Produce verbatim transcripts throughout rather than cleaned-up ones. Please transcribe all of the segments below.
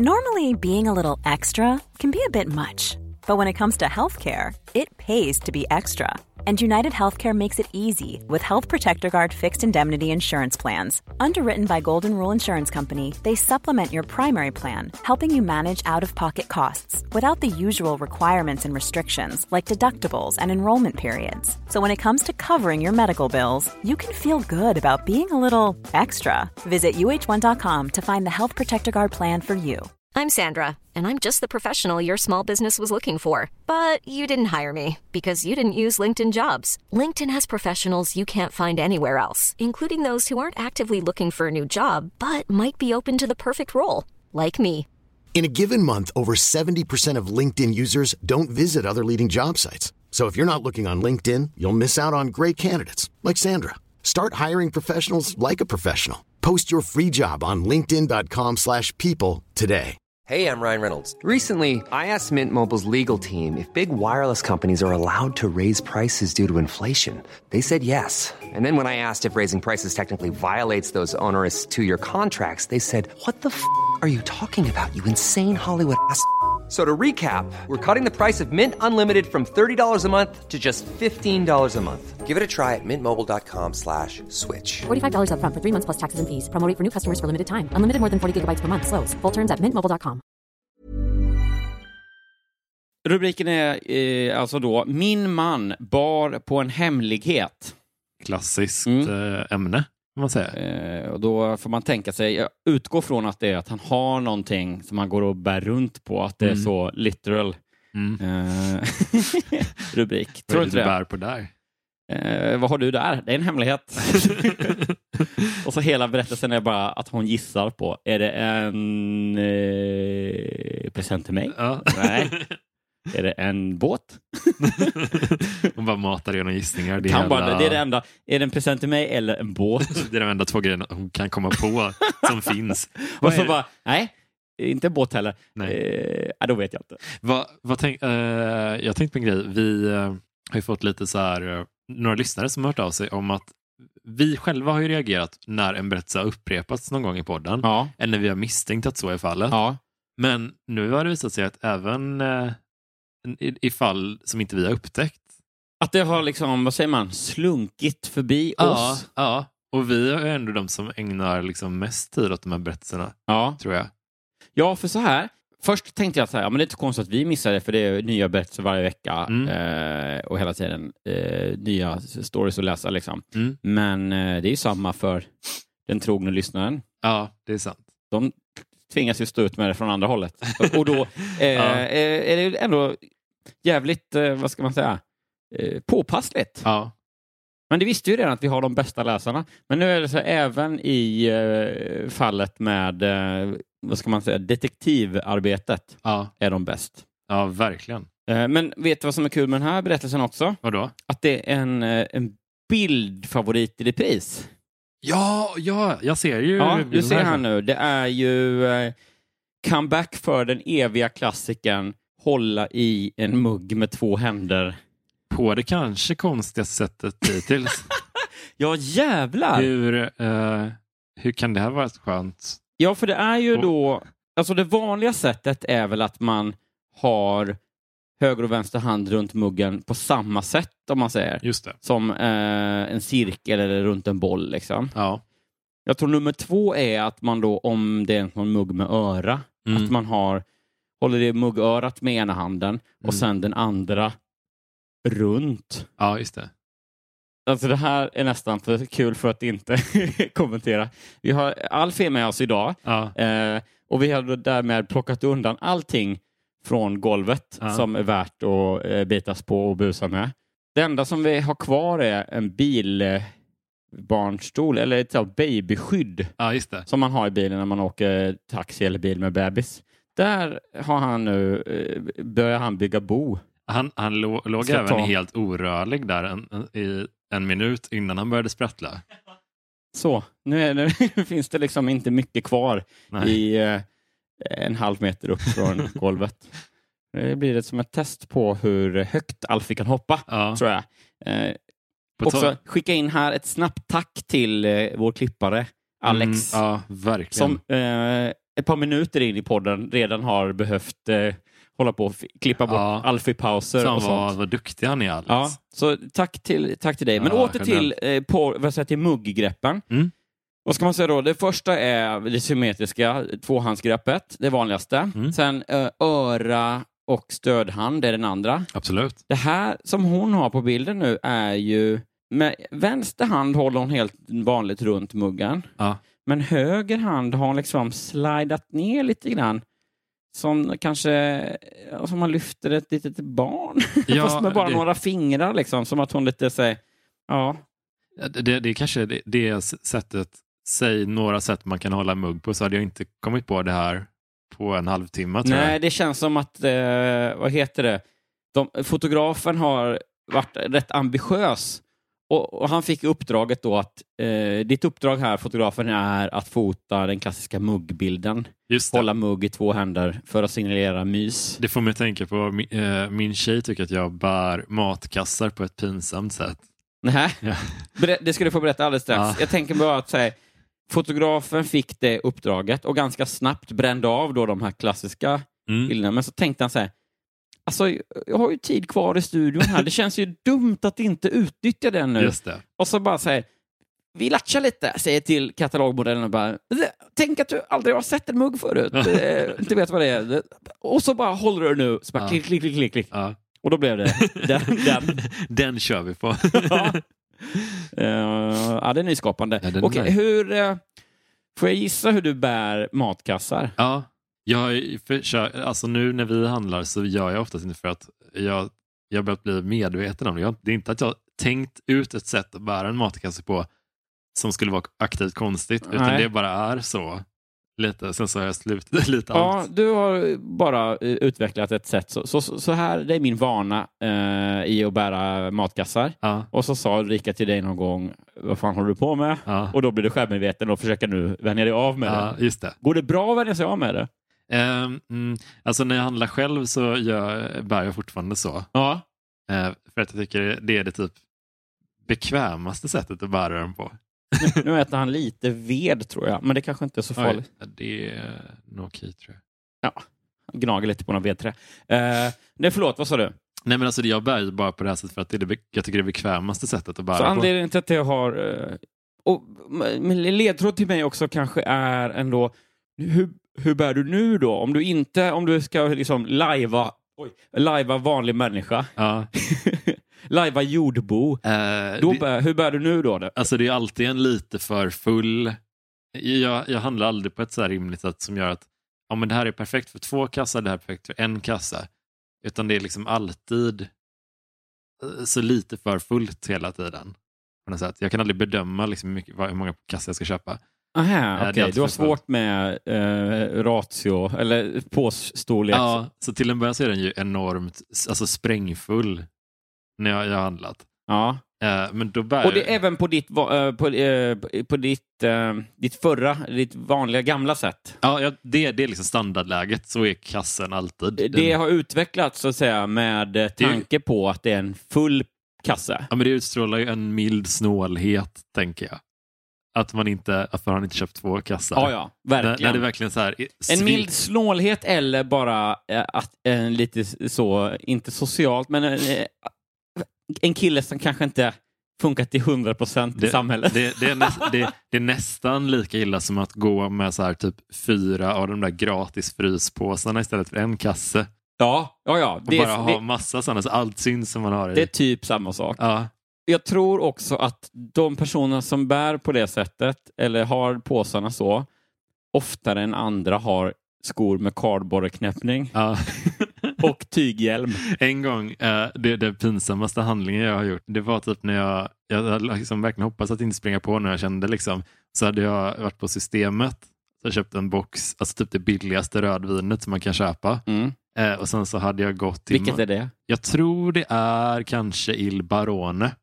Normally, being a little extra can be a bit much. But when it comes to healthcare, it pays to be extra. And United Healthcare makes it easy with Health Protector Guard fixed indemnity insurance plans. Underwritten by Golden Rule Insurance Company, they supplement your primary plan, helping you manage out-of-pocket costs without the usual requirements and restrictions like deductibles and enrollment periods. So when it comes to covering your medical bills, you can feel good about being a little extra. Visit U H one dot com to find the Health Protector Guard plan for you. I'm Sandra, and I'm just the professional your small business was looking for. But you didn't hire me because you didn't use LinkedIn Jobs. LinkedIn has professionals you can't find anywhere else, including those who aren't actively looking for a new job, but might be open to the perfect role, like me. In a given month, over seventy percent of LinkedIn users don't visit other leading job sites. So if you're not looking on LinkedIn, you'll miss out on great candidates, like Sandra. Start hiring professionals like a professional. Post your free job on linkedin dot com slash people today. Hey, I'm Ryan Reynolds. Recently, I asked Mint Mobile's legal team if big wireless companies are allowed to raise prices due to inflation. They said yes. And then when I asked if raising prices technically violates those onerous two-year contracts, they said, what the f*** are you talking about, you insane Hollywood ass f- So to recap, we're cutting the price of Mint Unlimited from thirty dollars a month to just fifteen dollars a month. Give it a try at mintmobile.com slash switch. forty-five dollars up front for three months plus taxes and fees. Promo rate for new customers for limited time. Unlimited more than forty gigabytes per month. Slows full terms at mint mobile dot com. Rubriken är eh, alltså då Min man bar på en hemlighet. Klassiskt Mm. eh, ämne, kan man säga. Eh, och då får man tänka sig, jag utgår från att det är att han har någonting som han går och bär runt på, att det är Mm. så literal Mm. eh, rubrik. Vad Tror är du det inte du det? bär på där? Eh, vad har du där? Det är en hemlighet. Och så hela berättelsen är bara att hon gissar på, är det en eh, present till mig? Ja. Nej. Är det en båt? Hon bara matar genom gissningar. Det, Kan är bara, alla... det är det enda. Är det en present till mig eller en båt? det är de enda två grejerna hon kan komma på som finns. Och Vad så är det? bara, nej, inte en båt heller. Nej. Eh, ja, då vet jag inte. Vad, vad tänk, eh, jag tänkte på en grej. Vi eh, har ju fått lite så här, eh, några lyssnare som har hört av sig om att vi själva har ju reagerat när en berättelse har upprepats någon gång i podden. Ja. Eller när vi har misstänkt att så är fallet. Ja. Men nu har det visat sig att även eh, i, i fall som inte vi har upptäckt. Att det har liksom, vad säger man, slunkit förbi Ja, oss. ja. Och vi är ändå de som ägnar liksom mest tid åt de här berättelserna, Ja. tror jag. Ja, för så här. Först tänkte jag så här, ja, men det är inte konstigt att vi missar det, för det är nya berättelser varje vecka Mm. eh, och hela tiden eh, nya stories att läsa liksom. Mm. Men eh, det är ju samma för den trogna lyssnaren. Ja, det är sant. De tvingas ju stå ut med det från andra hållet. Och, och då eh, Ja. är det ändå jävligt, eh, vad ska man säga, eh, påpassligt. Ja. Men det visste ju redan att vi har de bästa läsarna. Men nu är det så här, även i eh, fallet med eh, vad ska man säga, detektivarbetet Ja. är de bäst. Ja, verkligen. Eh, men vet du vad som är kul med den här berättelsen också? Vadå? Att det är en, eh, en bildfavorit i repris. Ja, ja, jag ser ju. Ja, du bilden ser här nu. Det är ju eh, comeback för den eviga klassikern hålla i en mugg med två händer. På det kanske konstigaste sättet hittills. Ja, jävlar! hur, eh, hur kan det här vara skönt? Ja, för det är ju då... Alltså det vanliga sättet är väl att man har höger och vänster hand runt muggen på samma sätt, om man säger. Just det. Som eh, en cirkel eller runt en boll, liksom. Ja. Jag tror nummer två är att man då, om det är en mugg med öra, Mm. att man har håller det muggörat med ena handen och Mm. sen den andra runt. Ja, just det. Alltså det här är nästan för kul för att inte kommentera. Vi har Alf är med oss idag. Ja. Eh, och vi har då därmed plockat undan allting från golvet Ja. som är värt att eh, bitas på och busa med. Det enda som vi har kvar är en bilbarnstol eller ett så babyskydd Ja, just det. som man har i bilen när man åker taxi eller bil med bebis. Där har han nu eh, börjar han bygga bo. Han, han lå, låg Ska även ta- helt orörlig där en, en, i en minut innan han började sprattla. Så, nu, är, nu finns det liksom inte mycket kvar Nej. i eh, en halv meter upp från golvet. Det blir det som ett test på hur högt Alfie kan hoppa, Ja. tror jag. Eh, På också tal- skicka in här ett snabbt tack till eh, vår klippare Alex. Mm, ja, verkligen. Som eh, ett par minuter in i podden redan har behövt eh, hålla på och f- klippa bort Ja. Alfie-pauser Fan och sånt. vad, vad duktig han är, Alex. Ja, så tack till, tack till dig. Men Ja, åter till, eh, på, vad säger, till mugggreppen. Mm. Vad ska man säga då? Det första är det symmetriska tvåhandsgreppet, det vanligaste. Mm. Sen eh, öra och stödhand är den andra. Absolut. Det här som hon har på bilden nu är ju... Med vänster hand håller hon helt vanligt runt muggen. Ja. Men höger hand har hon liksom slidat ner lite grann. Som kanske... Som man lyfter ett litet barn. Ja, Fast med bara det- några fingrar liksom. Som att hon lite säger... Ja. Det, det är kanske det, det sättet, säg några sätt man kan hålla mugg på, så hade jag inte kommit på det här på en halvtimme, tror Nej, jag. det känns som att... Eh, vad heter det? De, fotografen har varit rätt ambitiös. Och, och han fick uppdraget då att... Eh, ditt uppdrag här, fotografen, är att fota den klassiska muggbilden. Just det. Hålla mugg i två händer för att signalera mys. Det får mig att tänka på, min, äh, min tjej tycker att jag bär matkassar på ett pinsamt sätt. Nej, Ja. Ber- det ska du få berätta alldeles strax. Ja. Jag tänker bara att säga, fotografen fick det uppdraget och ganska snabbt brände av då de här klassiska Mm. bilderna. Men så tänkte han så här, alltså jag har ju tid kvar i studion här. Det känns ju dumt att inte utnyttja den nu. Just det. Och så bara säger vi latchar lite, säger till katalogmodellen och bara, tänk att du aldrig har sett en mugg förut. eh, inte vet vad det är. Och så bara håller du nu, så bara Ja. klick, klick, klick, klick, klick. Ja. Och då blev det den. den. Den kör vi på. Ja. Uh, ja, det är nyskapande. Ja, den är Okej, nice. hur... Uh, får jag gissa hur du bär matkassar? Ja, jag försöker, alltså nu när vi handlar så gör jag oftast inte för att jag, jag börjat bli medveten om det. Jag, det är inte att jag har tänkt ut ett sätt att bära en matkasse på som skulle vara aktivt konstigt, utan Nej. det bara är så. Lite, sen så har jag slutat lite Ja, allt. du har bara uh, utvecklat ett sätt. Så, så, så här, det är min vana uh, i att bära matkassar. Ja, Och så sa Ulrika till dig någon gång, vad fan håller du på med? ja, Och då blir du självmedveten och försöker nu vänja dig av med ja, det. just det. Går det bra att vänja sig av med det? Um, mm, alltså när jag handlar själv så gör, bär jag fortfarande så. Ja. Uh, för att jag tycker det är det typ bekvämaste sättet att bära den på. Nu äter han lite ved tror jag, men det kanske inte är så farligt. Oj, det är nog okej, tror jag. Ja, gnager lite på några vedträ. Eh, nej, förlåt, vad sa du? Nej, men alltså jag bär ju bara på det här sättet för att det är det, be- jag tycker det är bekvämaste sättet att bära Så på. anledningen till att jag har... eh, Och, men ledtråd till mig också kanske är ändå... Hur, hur bär du nu då? Om du inte... Om du ska liksom lajva... Oj, lajva vanlig människa. Ja. Lajva jordbo. Eh, Då det, bär, hur bär du nu då? alltså det är alltid en lite för full... Jag, jag handlar aldrig på ett så här rimligt sätt som gör att ja, men det här är perfekt för två kassar, det här är perfekt för en kassa. Utan det är liksom alltid eh, så lite för fullt hela tiden. På något sätt. Jag kan aldrig bedöma liksom hur, mycket, hur många kassar jag ska köpa. Aha, det är okej. alltid Du har för fullt. svårt med eh, ratio, eller påsstorlek. Ja, så till en början så är den ju enormt alltså sprängfull när jag, jag har handlat. Ja. Eh, men då bär Och det är även på ditt, va- eh, på, eh, på ditt, eh, ditt förra, ditt vanliga gamla sätt. Ja, ja det, det är liksom standardläget. Så är kassen alltid. Det Den, har utvecklats så att säga med eh, tanke på att det är en full kasse. ja, men det utstrålar ju en mild snålhet, tänker jag. Att man inte, att man inte köpt två kassar. Ja, ja, När, verkligen. när det verkligen så här, En svin- mild snålhet eller bara eh, att en lite så, inte socialt, men en, eh, en kille som kanske inte funkar till hundra procent i det, samhället. det, det, är näst, det, det är nästan lika illa som att gå med så här typ fyra av de där gratis fryspåsarna istället för en kasse. Ja, ja, ja. Och Det, bara är- ha det, massa sådana, så allt syns som man har i. det är typ samma sak. Ja, Jag tror också att de personer som bär på det sättet eller har påsarna så oftare än andra har skor med kardborreknäppning ja. och tyghjälm. En gång, eh, det, det pinsammaste handlingen jag har gjort, det var typ när jag, jag hade liksom verkligen hoppats att inte springa på när jag kände liksom, så hade jag varit på systemet, så jag köpte en box, alltså typ det billigaste rödvinet som man kan köpa. Mm. Eh, och sen så hade jag gått till... Vilket är det? Jag tror det är kanske Il Barone.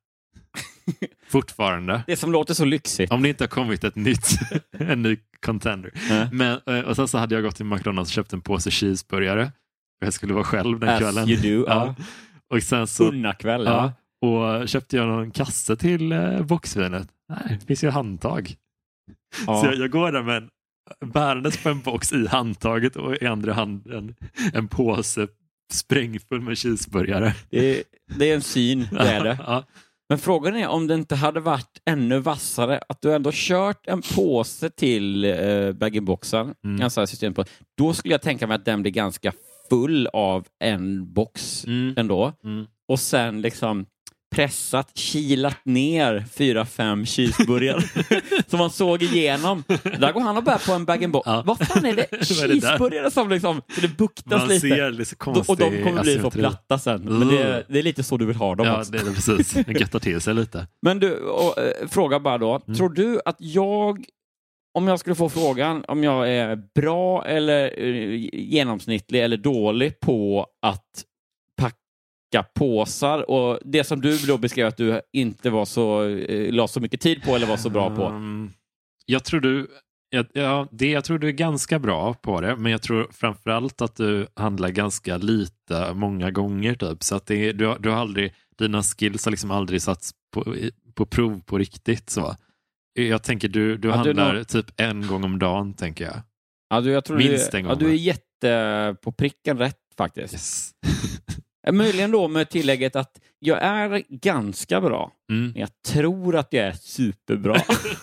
Fortfarande. Det som låter så lyxigt. Om det inte har kommit ett nytt, en ny contender. Mm. Men, eh, och sen så hade jag gått till McDonalds och köpt en påse cheeseburgare. Och jag skulle vara själv den As kvällen. you do. Ja. Ja. Och sen så... Unnakväll. Ja. Ja, och köpte jag någon kasse till eh, boxvinet. Nej, det finns ju handtag. Ja. Så jag, jag går där med en bärandes på en box i handtaget och i andra handen en påse sprängfull med cheeseburgare. Det är, det är en syn, det är det. Ja. Men frågan är om det inte hade varit ännu vassare att du ändå kört en påse till eh, bag-in-boxen, Mm. en sån här system på. Då skulle jag tänka mig att den blir ganska full av en box Mm. ändå. Mm. Och sen liksom pressat, kilat ner fyra, fem cheeseburgare som man såg igenom. Där går han och bär på en bag-in-box. Ja. Vad fan är det? Vad är det Cheeseburgare som liksom, så det buktas Man lite. ser lite konstigt. Och de kommer bli så platta sen. Men det är, det är lite så du vill ha dem Ja, också. det är det precis. Den göttar till sig lite. Men du, och, äh, fråga bara då. Mm. Tror du att jag, om jag skulle få frågan om jag är bra eller uh, genomsnittlig eller dålig på att packa påsar, och det som du då beskrev att du inte var så, uh, la så mycket tid på eller var så bra på? Um, jag tror du Ja, ja, det, jag tror du är ganska bra på det, men jag tror framförallt att du handlar ganska lite många gånger typ, så att det, du, du har aldrig, dina skills har liksom aldrig satts på, på prov på riktigt så. Jag tänker du, du Ja, du handlar nog- typ en gång om dagen, tänker jag. Ja, du, jag tror Minst du, en ja, gång, du är va? jätte på pricken rätt faktiskt. Yes. Möjligen då med tillägget att jag är ganska bra, Mm. men jag tror att jag är superbra.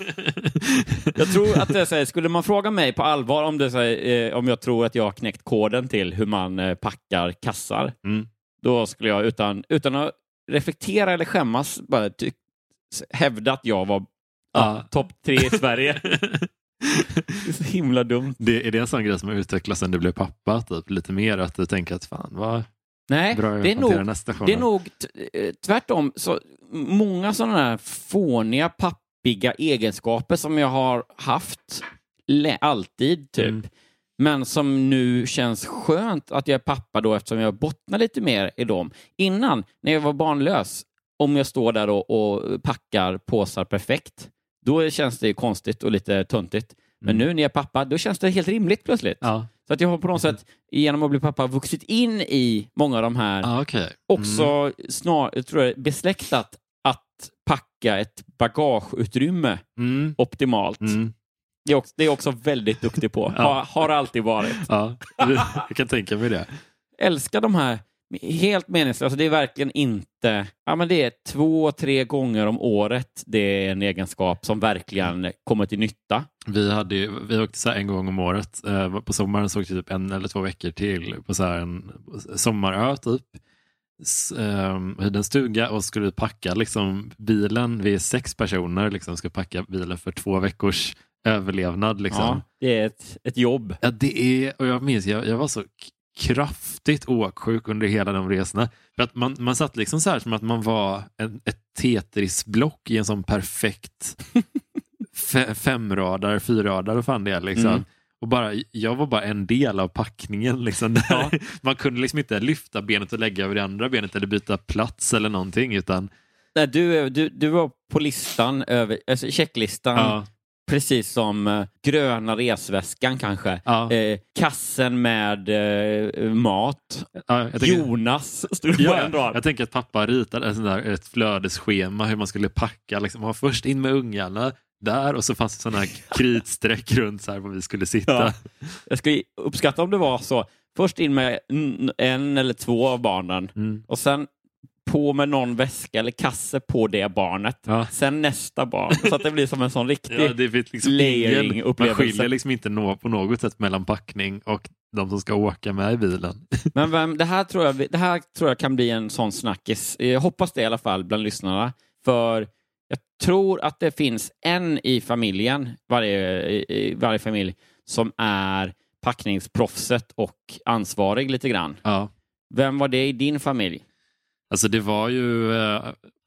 Jag tror att det säger, skulle man fråga mig på allvar om det säger, eh, om jag tror att jag har knäckt koden till hur man eh, packar kassar, Mm. då skulle jag utan, utan att reflektera eller skämmas bara ty- hävda att jag var ja, Ja. topp tre i Sverige. Det är så himla dumt. Det, är det en sån grej som har utvecklats sen du blev pappa typ, lite mer att du tänker att fan, vad Nej, bra jag det är, hanterar nog, nästa det är nog t- eh, tvärtom. Så många sådana här fåniga, pappiga egenskaper som jag har haft le- alltid typ. Mm. Men som nu känns skönt att jag är pappa då, eftersom jag bottnar lite mer i dem. Innan, när jag var barnlös, om jag står där och, och packar påsar perfekt, då känns det konstigt och lite töntigt. Men Mm. nu när jag är pappa, då känns det helt rimligt plötsligt. Ja, Så att jag har på något sätt, genom att bli pappa, vuxit in i många av de här, ah, okej. också snar, jag tror jag, besläktat att packa ett bagageutrymme Mm. optimalt. Mm. Det, är också, det är också väldigt duktig på. Ja. Har, har alltid varit. Ja, jag kan tänka mig det. Älskar de här helt meningslösa. Alltså det är verkligen inte... Ja, men det är två, tre gånger om året. Det är en egenskap som verkligen kommer till nytta. Vi, hade ju, vi åkte så här en gång om året. Eh, på sommaren så åkte vi typ en eller två veckor till på så här en sommarö typ. S, eh, hade en stuga och skulle packa liksom bilen. Vi är sex personer liksom, ska packa bilen för två veckors överlevnad. Liksom. Ja, det är ett, ett jobb. Ja, det är, och jag minns, jag, jag var så k- kraftigt åksjuk under hela de resorna. För att man, man satt liksom så här som att man var en, ett Tetris-block i en sån perfekt fe, femradar, fyrradar och fan det är liksom. Mm. Och bara, jag var bara en del av packningen liksom. Där Ja. Man kunde liksom inte lyfta benet och lägga över det andra benet eller byta plats eller någonting, utan Nej, du, du, du var på listan, över, alltså checklistan, ja, precis som eh, gröna resväskan kanske. ja, Eh, kassen med eh, mat. ja, jag tänker, Jonas stod på ja, en rad. jag tänker att pappa ritade ett, sånt där, ett flödesschema hur man skulle packa, liksom, ha först in med ungarna där, och så fanns det sådana här kritsträck runt så här var vi skulle sitta. Ja. Jag skulle uppskatta om det var så. Först in med n- en eller två av barnen Mm. och sen på med någon väska eller kasse på det barnet. Ja. Sen nästa barn. Så att det blir som en sån riktig... Ja, det finns liksom layering ingen, man upplevelse. skiljer liksom inte nå, på något sätt mellan packning och de som ska åka med i bilen. Men vem, det, här tror jag, det här tror jag kan bli en sån snackis. Jag hoppas det i alla fall bland lyssnarna. För jag tror att det finns en i familjen, varje, i, i varje familj, som är packningsproffset och ansvarig lite grann. Ja. Vem var det i din familj? Alltså det var ju eh,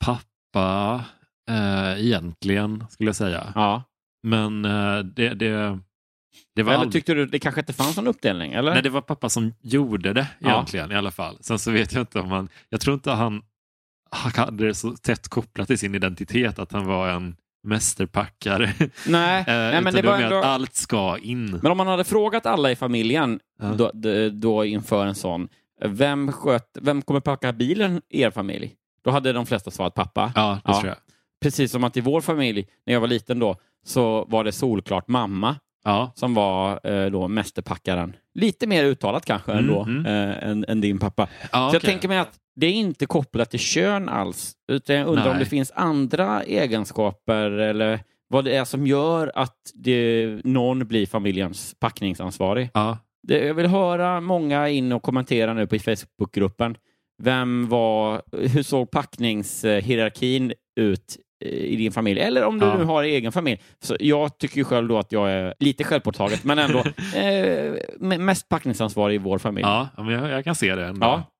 pappa eh, egentligen, skulle jag säga. Ja. Men eh, det, det, det var Eller aldrig... tyckte du det kanske inte fanns någon uppdelning? Eller? Nej, det var pappa som gjorde det Ja. egentligen i alla fall. Sen så vet jag inte om han... Jag tror inte han, han hade det så tätt kopplat till sin identitet att han var en mästerpackare. Nej, eh, nej men utan det var mer ändå... att allt ska in. Men om man hade frågat alla i familjen Ja. då, då, då inför en sån, vem, sköt, vem kommer packa bilen i er familj? Då hade de flesta svarat pappa. Ja, det Ja. tror jag. Precis som att i vår familj, när jag var liten då, så var det solklart mamma. Ja. som var eh, då mästerpackaren. Lite mer uttalat kanske Mm, ändå mm. eh, än, än din pappa. Ja, Så jag okej. tänker mig att det är inte kopplat till kön alls. Utan jag undrar Nej. om det finns andra egenskaper eller vad det är som gör att det, någon blir familjens packningsansvarig. Ja. Det, jag vill höra många in och kommentera nu på Facebookgruppen. Vem var, hur såg packningshierarkin ut i din familj? Eller om du Ja. nu har egen familj. Så jag tycker ju själv då att jag är lite självpåtaget, men ändå eh, mest packningsansvarig i vår familj. Ja, men jag, jag kan se det ändå. Ja.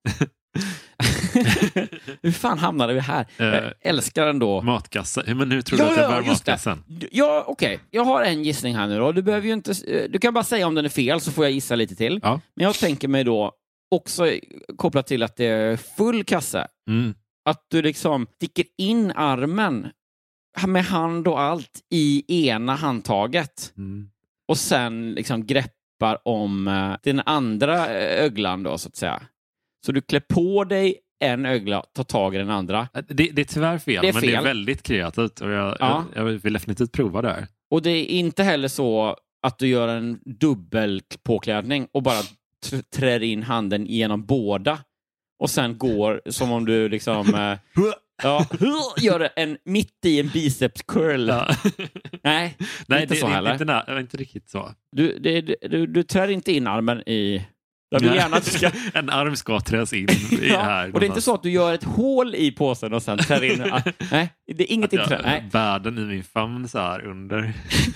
Hur fan hamnade vi här? Eh, Jag älskar ändå. Matkassa. Men nu tror du att jag bär just det. matkassan? Ja, okej. Okay. Jag har en gissning här nu då. Du behöver ju inte, du kan bara säga om den är fel så får jag gissa lite till. Ja. Men jag tänker mig då också kopplat till att det är full kasse. Mm. Att du liksom sticker in armen med hand och allt i ena handtaget. Mm. Och sen liksom greppar om eh, den andra eh, öglan då, så att säga. Så du klär på dig en ögla, tar tag i den andra. Det, det är tyvärr fel, Det är men fel. det är väldigt kreativt. Och jag, Ja. jag, jag vill definitivt prova det här. Och det är inte heller så att du gör en dubbel påklädning och bara tr- trär in handen genom båda. Och sen går som om du liksom... Eh, ja, gör en mitt i en biceps curl. Ja. Nej, Nej, inte det, så det, heller. inte, nä- det var inte riktigt så. Du, det, du, du trär inte in armen i... Jag vill Nej. gärna att du ska... En arm ska träs in i Ja, här. och det är inte så att du gör ett hål i påsen och sen trär in... Nej, det är inget att jag, inträ. Nej. världen i min famn så här under.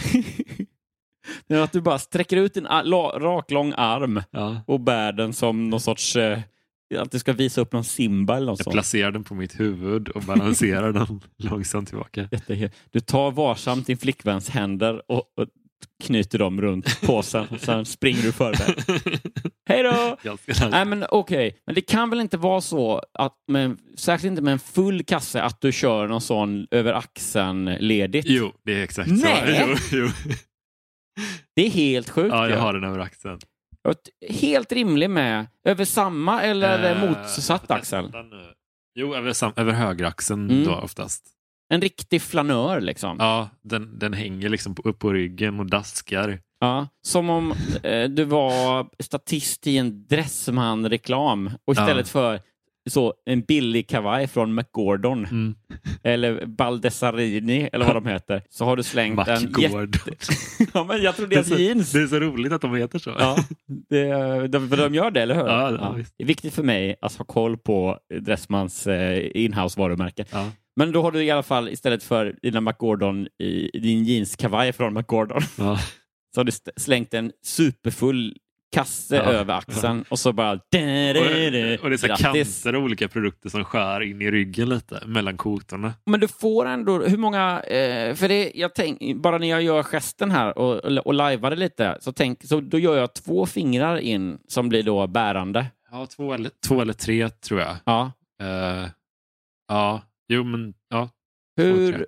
Det är att du bara sträcker ut en a- la- rak, lång arm Ja. och bär den som någon sorts... Eh, att du ska visa upp någon Simba eller något Jag sånt. placerar den på mitt huvud och balanserar den långsamt tillbaka. Jätte- Du tar varsamt din flickväns händer och, och knyter dem runt påsen och sen springer du förväg. Hej då! Ganska Nej men okej, okay. Men det kan väl inte vara så att, med, särskilt inte med en full kasse, att du kör någon sån över axeln ledigt. Jo, det är exakt Nej. så. Jo, jo. Det är helt sjukt. Ja, jag ja. har den över axeln. Helt rimlig med över samma eller Eh, motsatt axel. vänta nu. Jo, över, sam- över högeraxeln Mm. då oftast. En riktig flanör liksom. Ja, den, den hänger liksom på, upp på ryggen och daskar. Ja, som om eh, du var statist i en Dressman-reklam och istället Ja. för så en billig kavaj från McGordon Mm. eller Baldessarini eller vad de heter, så har du slängt en McGordon. Ja, men jag tror Det är, deras så, jeans. det är så roligt att de heter så. Ja, det, de, för de gör det, eller hur? Ja, ja, visst. Det är viktigt för mig att ha koll på Dressmans eh, inhouse-varumärken. Ja. Men då har du i alla fall istället för dina McGordon i, i din jeanskavaj från McGordon Ja. så har du st- slängt en superfull kasse Ja. över axeln och så bara... Och, och det är så Grattis. kanter av olika produkter som skär in i ryggen lite mellan kotorna. Men du får ändå, hur många, eh, för det, jag tänk, bara när jag gör gesten här och, och lajvar det lite, så, tänk, så då gör jag två fingrar in som blir då bärande. Ja, två eller, två eller tre tror jag. Ja. Uh, ja, jo men ja. Två, tre. Hur,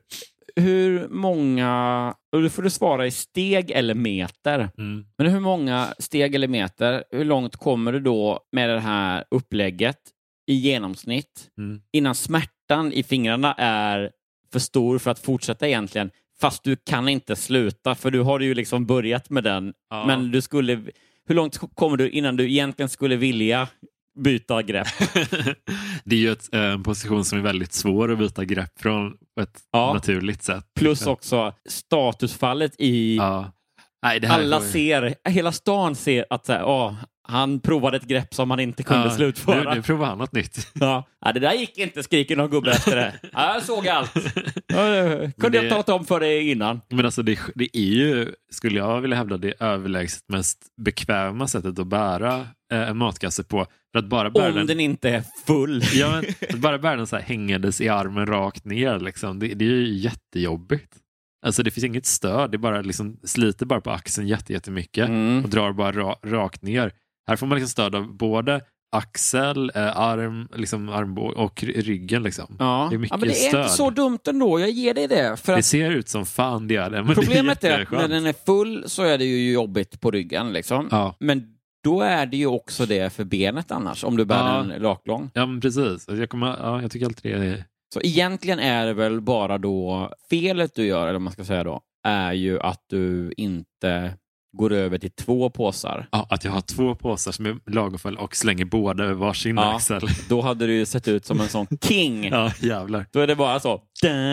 hur många, och då får du svara i steg eller meter. Mm. Men hur många steg eller meter, hur långt kommer du då med det här upplägget i genomsnitt Mm. innan smärtan i fingrarna är för stor för att fortsätta egentligen, fast du kan inte sluta för du har ju liksom börjat med den, Ja. men du skulle, hur långt kommer du innan du egentligen skulle vilja byta grepp? Det är ju ett, eh, en position som är väldigt svår att byta grepp från på ett Ja. naturligt sätt. Plus också statusfallet i Ja. Nej, det här alla får vi- ser, hela stan ser att så här, åh, han provade ett grepp som han inte kunde Ja, slutföra. Nu, nu provar han något nytt. Ja. Ja, det där gick inte, skriker någon gubbe efter det. Ja, jag såg allt. Ja, det kunde det- jag talat om för dig innan. Men alltså det, det är ju, skulle jag vilja hävda, det överlägset mest bekväma sättet att bära eh, en matkasse på. För att bara bära Om den, den inte är full. ja, men, att bara bära den så här hängandes i armen rakt ner, liksom, det, det är ju jättejobbigt. Alltså det finns inget stöd, det bara liksom sliter bara på axeln jätte, jättemycket Mm. och drar bara ra, rakt ner. Här får man liksom stöd av både axel, eh, arm, liksom armbåge och ry- ryggen. Liksom. Ja. Det är mycket Ja, men det är stöd. inte så dumt ändå, jag ger dig det. För Det att ser ut som fan det är det. Men problemet det är är att när jätteskönt. den är full så är det ju jobbigt på ryggen. Liksom. Ja. Men då är det ju också det för benet annars, om du bär Ja. den raklång. Ja, men precis. Alltså, Jag, kommer, ja, jag tycker alltid det är... Så egentligen är det väl bara då felet du gör, eller vad man ska säga då, är ju att du inte går över till två påsar. Ja, att jag har två påsar som är lagomfull och slänger båda över varsin ja, axel. Då hade du ju sett ut som en sån king. Ja, jävlar. Då är det bara så.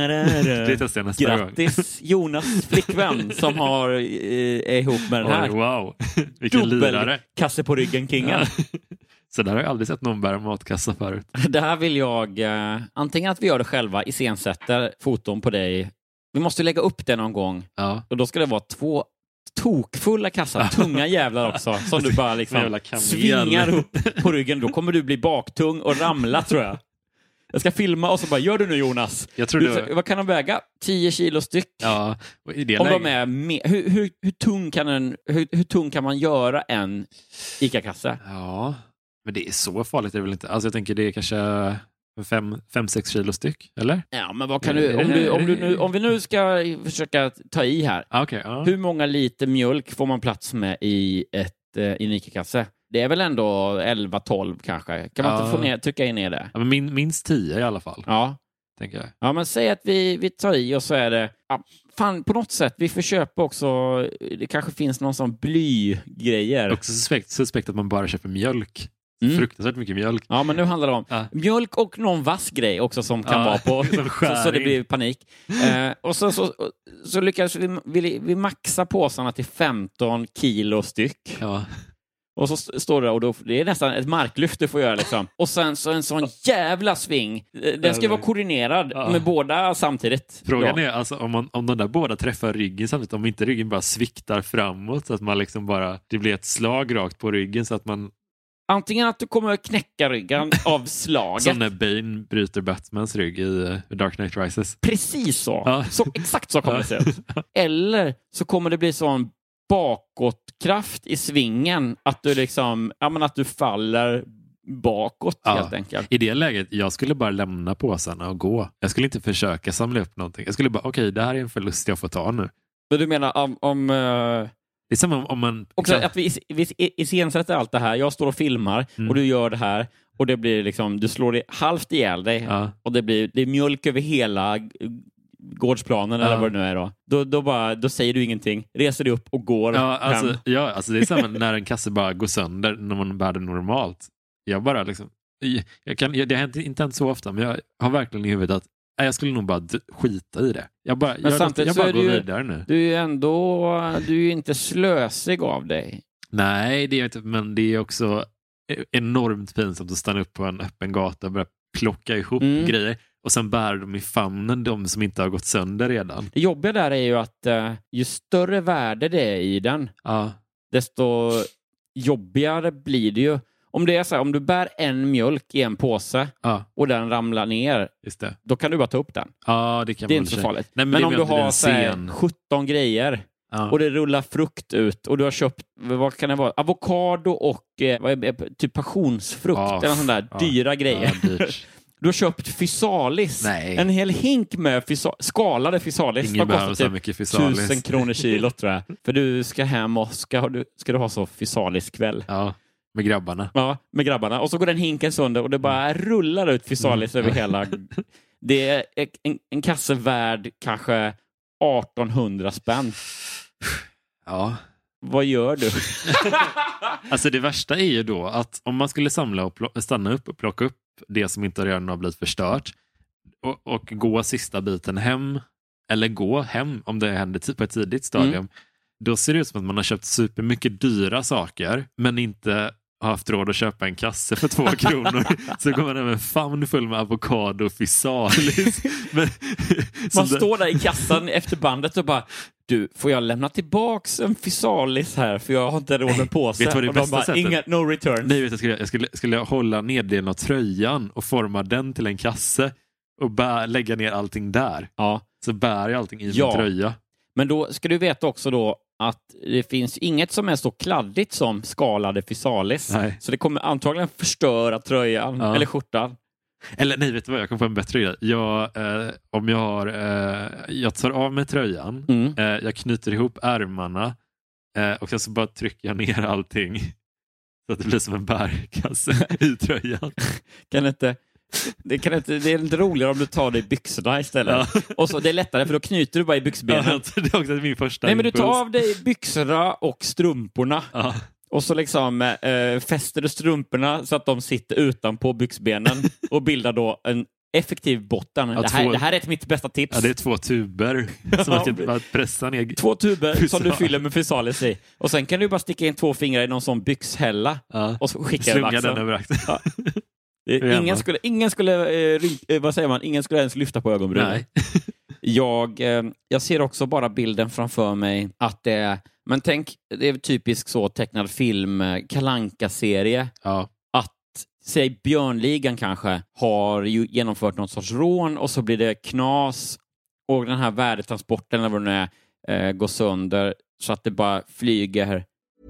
Det testar jag nästa Grattis gång. Jonas flickvän som har är ihop med den här. Oj, wow, vilken lirare. Kasse på ryggen kingen. Ja. Så där har jag aldrig sett någon bära matkassa förut. Det här vill jag, eh, antingen att vi gör det själva, iscensätter foton på dig. Vi måste lägga upp det någon gång. Ja. Och då ska det vara två tokfulla kassar, tunga jävlar också, som du bara liksom svingar upp på ryggen. Då kommer du bli baktung och ramla, tror jag. Jag ska filma och så bara, gör du nu Jonas? Jag tror du, det... Vad kan de väga? tio kilo styck. Ja, och i det Om läget... de är med, hur, hur, hur, tung kan en, hur, hur tung kan man göra en ICA-kasse? Ja, men det är så farligt är det väl inte. Alltså jag tänker det är kanske fem, fem sex kilo styck, eller? Ja, men vad kan du, om, du, om, du nu, om vi nu ska försöka ta i här. Ah, okay, ja. Hur många liter mjölk får man plats med i ett eh, i en ICA-kasse? Det är väl ändå elva tolv kanske. Kan man ja. inte få ner, trycka in ner det? Ja, men min, minst tio i alla fall. Ja. Tänker jag. Ja, men säg att vi, vi tar i och så är det... Ja, fan, på något sätt, vi får köpa också... Det kanske finns någon sån blygrejer. Också suspekt, suspekt att man bara köper mjölk. Mm. Fruktansvärt mycket mjölk. Ja, men nu handlar det om ja. mjölk och någon vass grej också som kan ja. vara på... så, så det blir panik. Eh, och så, så, så lyckades vi, vi, vi maxa påsarna till femton kilo styck. Ja. Och så står det, och då, det är nästan ett marklyft du får göra liksom. Och sen så en sån jävla sving. Den ska vara koordinerad ja. med båda samtidigt. Frågan ja. är alltså om, man, om de där båda träffar ryggen samtidigt, om inte ryggen bara sviktar framåt så att man liksom bara, det blir ett slag rakt på ryggen så att man... Antingen att du kommer att knäcka ryggen av slaget. Som när Bane bryter Batmans rygg i uh, Dark Knight Rises. Precis så. Ja. så exakt så kommer det se ut. Eller så kommer det bli sån bakåtkraft i svingen att du liksom, ja men att du faller bakåt ja. helt enkelt. I det läget, jag skulle bara lämna påsarna och gå. Jag skulle inte försöka samla upp någonting. Jag skulle bara, okej, okay, det här är en förlust jag får ta nu. Men du menar om... om uh... Det är som om, om man... Också att vi, vi iscensätter allt det här. Jag står och filmar mm. och du gör det här och det blir liksom, du slår det halvt ihjäl dig ja. och det blir det är mjölk över hela gårdsplanen ja. eller vad det nu är då. Då, då, bara, då säger du ingenting, reser dig upp och går ja, alltså, hem. Ja, alltså det är samma när en kasse bara går sönder när man bär det normalt. Jag bara liksom, jag kan, jag, det har inte hänt så ofta, men jag har verkligen i huvudet att nej, jag skulle nog bara d- skita i det. Jag bara, men jag, samtidigt jag så bara är går du, vidare nu. Du är ju ändå, du är ju inte slösig av dig. Nej, det är inte, men det är också enormt pinsamt att stanna upp på en öppen gata och börja plocka ihop mm. grejer. Och sen bär de i famnen de som inte har gått sönder redan. Det jobbiga där är ju att uh, ju större värde det är i den, ja. desto jobbigare blir det ju. Om det är så här, om du bär en mjölk i en påse ja. och den ramlar ner, just det. Då kan du bara ta upp den. Ja, det kan det är man inte så säga. farligt. Nej, men men det om du har så här, sjutton grejer ja. och det rullar frukt ut och du har köpt, vad kan det vara? Avokado och eh, vad är, typ passionsfrukt ja. eller sån där ja. dyra grejer. Ja, du har köpt fysalis. Nej. En hel hink med fysa- skalade fysalis. Ingen behöver så mycket fysalis. Tusen kronor kilo tror jag. För du ska hem och ska, du, ska du ha så fysalis kväll. Ja, med grabbarna. Ja, med grabbarna. Och så går den hinken sönder och det bara rullar ut fysalis mm. över hela. Det är en, en kasse värd kanske artonhundra spänn. Ja. Vad gör du? Alltså det värsta är ju då att om man skulle samla och pl- stanna upp och plocka upp det som inte redan har blivit förstört och, och gå sista biten hem eller gå hem om det händer på ett tidigt stadium mm. då ser det ut som att man har köpt supermycket dyra saker men inte har haft råd att köpa en kasse för två kronor. Så kommer man hem med en famn full med avokado och fysalis. Men, man står där i kassan efter bandet och bara, du, får jag lämna tillbaks en fysalis här för jag har inte råd med påse. Vet du vad det och de bästa bara, sättet? Inga, no return. Nej, vet jag, skulle, jag skulle, skulle jag hålla neddelen av tröjan och forma den till en kasse och bär, lägga ner allting där. Ja. Så bär jag allting i ja. min tröja. Men då ska du veta också då att det finns inget som är så kladdigt som skalade fysalis. Nej. Så det kommer antagligen förstöra tröjan ja. eller skjortan. Eller nej, vet du vad? Jag kan få en bättre grej. Jag, eh, om jag har eh, jag tar av mig tröjan mm. eh, jag knyter ihop ärmarna eh, och sen så bara trycker jag ner allting så att det blir som en bärkasse i tröjan. Kan inte Det, kan inte, det är inte roligare om du tar det i byxorna istället. Ja. Och så, det är lättare för då knyter du bara i byxbenen. Ja, det är också min första Nej, men du impuls. tar av dig byxorna och strumporna. Ja. Och så liksom eh, fäster du strumporna så att de sitter utanpå byxbenen och bildar då en effektiv botten. Ja, det, här, två... det här är ett mitt bästa tips. Ja, det är två tuber som man kan pressa ner. Två tuber Fysa. Som du fyller med fysalis i. Och sen kan du bara sticka in två fingrar i någon sån byxhälla ja. Och så skicka över axeln. Den över axeln. Ja. ingen skulle, ingen skulle eh, vad säger man? Ingen skulle ens lyfta på ögonbrynen. Nej. jag, eh, jag ser också bara bilden framför mig att det är, men tänk, det är typisk så tecknad film, Kalle Anka-serie. Ja. Säg Björnligan kanske har ju genomfört någon sorts rån och så blir det knas och den här värdetransporten eller vad det är eh, går sönder så att det bara flyger.